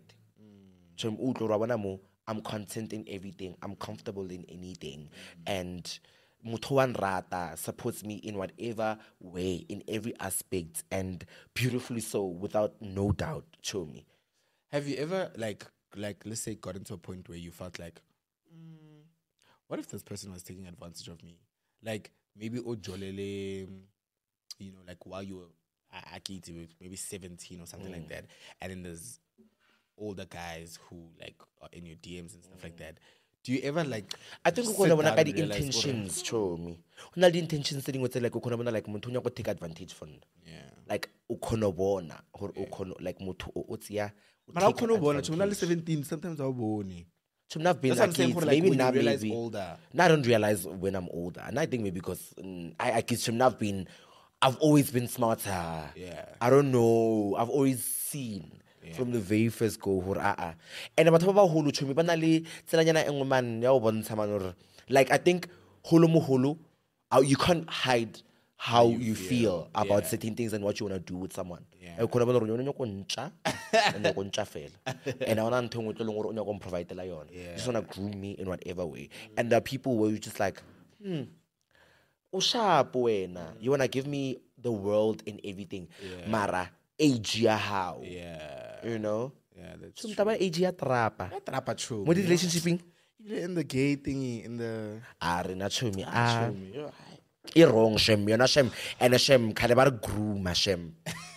Chom utlwa ra bona mo, I'm content in everything. I'm comfortable in anything. And motho wa nrata supports me in whatever way, in every aspect, and beautifully so, without no doubt. Show me. Have you ever like like let's say gotten to a point where you felt like, mm, what if this person was taking advantage of me? Like maybe ojolele, you know, like while you were a- akiti, maybe seventeen or something like that, and then there's older guys who like are in your D Ms and stuff like that. Do you ever like? I think sit ukona bona down ka and di realize, intentions, show me. Una di intentions tse dingwe tse like ukona bona like motho o nyaka go take advantage for nna. Yeah. Like ukona bona or ukona like motho o o tseya o But how take can you born? advantage. seventeen. Sometimes I'll born. So I've been That's what I'm like saying. kids, For like maybe when now you realize maybe older. Now I don't realize when I'm older, and I think maybe because mm, I I kids should have been. I've always been smarter. Yeah. I don't know. I've always seen from the very first go. Hore, ah, ah. And batho ba baholo chumi ba na le tselanyana engwe man ya o bontsha man hore, like I think holo mo holo, uh, you can't hide how you, feel, about Yeah. certain things and what you want to do with someone. Yeah. Eh, khona bona hore yona nyako ntša, and nyako ntša fela. And I want to tell you what you provide la yona. You just want to groom me in whatever way. And there are people where you just like, hmm, o sharp wena. You want to give me the world and everything. Mara age ya how? Yeah. You know? Yeah, that's So true. mtaba age ya trapa. Trapa true. Mo di relationshiping? In the gay thingy, in the Ah, re na chomi. Ah, show me. You're right. e wrong shem, yona shem. And a shem khale ba re groom shem.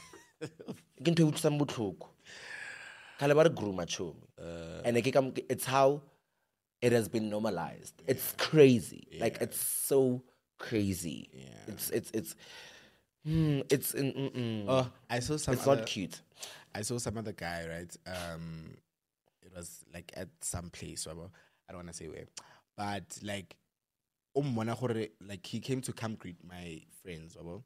Ke ntho e utlwisang botlhoko. Khale ba re groom chomi. And ke ka it's how it has been normalized. It's crazy. Like it's so crazy. It's it's it's Mm, it's in, mm-mm. Oh, I saw some. It's other, not cute. I saw some other guy, right? Um, it was like at some place. Whatever. I don't want to say where, but like, um, when I heard it, like he came to come greet my friends. Whatever.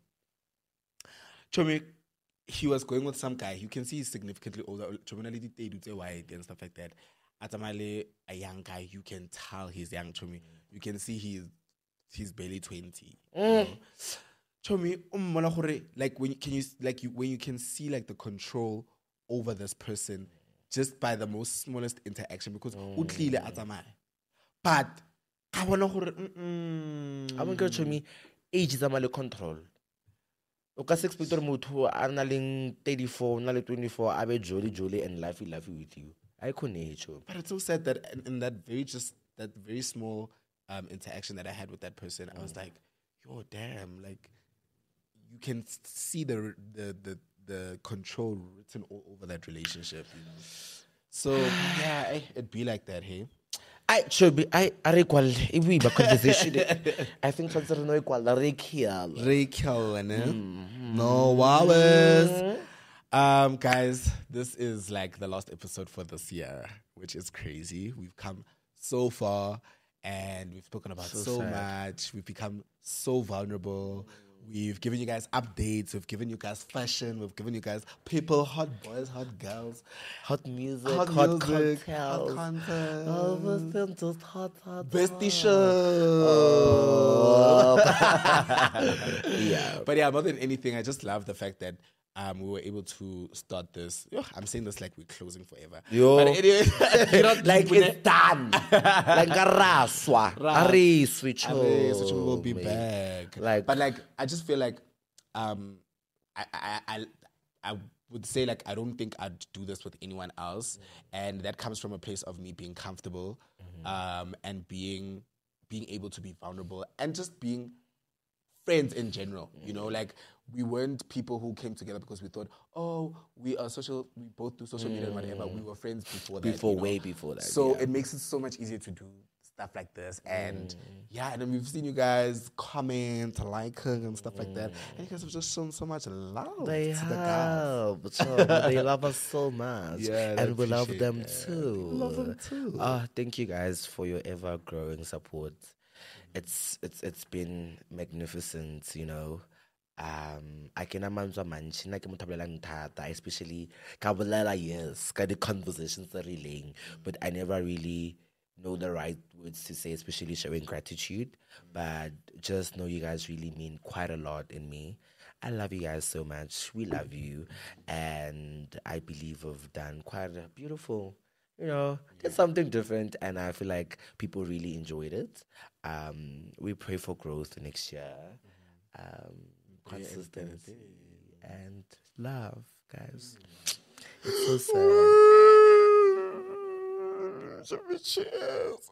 Chomi, he was going with some guy. You can see he's significantly older. Chomi, they do say white and stuff like that. Atamale, a young guy, you can tell he's young. Chomi, you can see he's he's barely twenty. You know? Chomi, um, when I heard it, like when you, can you like you when you can see like the control over this person just by the most smallest interaction because utlile atamale. But I wanna hear. I want to show me age is a control. Okay, six people motho a na leng thirty-four, na le twenty-four, a be jolly jolly and laughy laughy with you. I couldn't. But it's so sad that in, in that very just that very small um, interaction that I had with that person, I was like, yo, damn, like you can see the the the, the control written all over that relationship, you know. So yeah, I, it'd be like that, hey. I should be. I I recall if we back conversation. I think consider no equal. Rekial. Rekial, no wow. Um, guys, this is like the last episode for this year, which is crazy. We've come so far, and we've spoken about so, so much. We've become so vulnerable. We've given you guys updates. We've given you guys fashion. We've given you guys people, hot boys, hot girls, hot music, hot, hot music, cocktails, hot content. All of them just hot, hot, Bestie hot. show. Oh. Yeah, but yeah, more than anything, I just love the fact that um, we were able to start this. Yo, I'm saying this like we're closing forever. Yo. But anyway, like it's done. Like a raswa. Ari switch. Switch will be back. Like, but like, I just feel like, um, I, I, I, I would say like I don't think I'd do this with anyone else, mm-hmm. and that comes from a place of me being comfortable, mm-hmm. um, and being, being able to be vulnerable and just being friends in general. Mm-hmm. You know, like. We weren't people who came together because we thought, oh, we are social, we both do social media and whatever. We were friends before that. Before, you know? way before that. So yeah. it makes it so much easier to do stuff like this. And mm. yeah, and then we've seen you guys comment, liking and stuff mm. like that. And you guys have just shown so much love they to have. the guys. So, they love us so much. Yeah, and we love them that. too. We love them too. Uh, thank you guys for your ever growing support. It's it's it's been magnificent, you know. Um, I can imagine manchi na ke mothabelang thata, especially ka bolela yes, ka the conversations that relaying, but I never really know the right words to say, especially showing gratitude. But just know you guys really mean quite a lot in me. I love you guys so much. We love you, and I believe we've done quite a beautiful. You know, it's something different, and I feel like people really enjoyed it. Um, we pray for growth next year. Um, Consistency and love, guys. It's so sad. Cheers.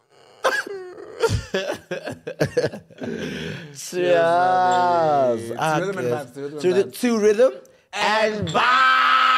Cheers. To rhythm and bye.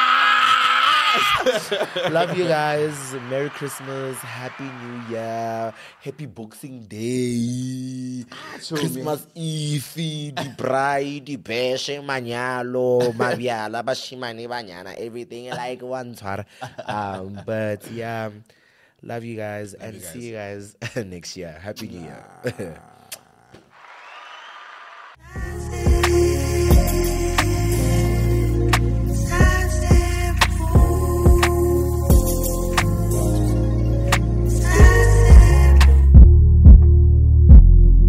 Love you guys. Merry Christmas. Happy New Year. Happy Boxing Day. Christmas Eve. The bride, the beshe, manyalo, mabiala, bashimane, banyana, everything like one twar. Um, but yeah, love you guys love and you guys. See you guys next year. Happy New Year.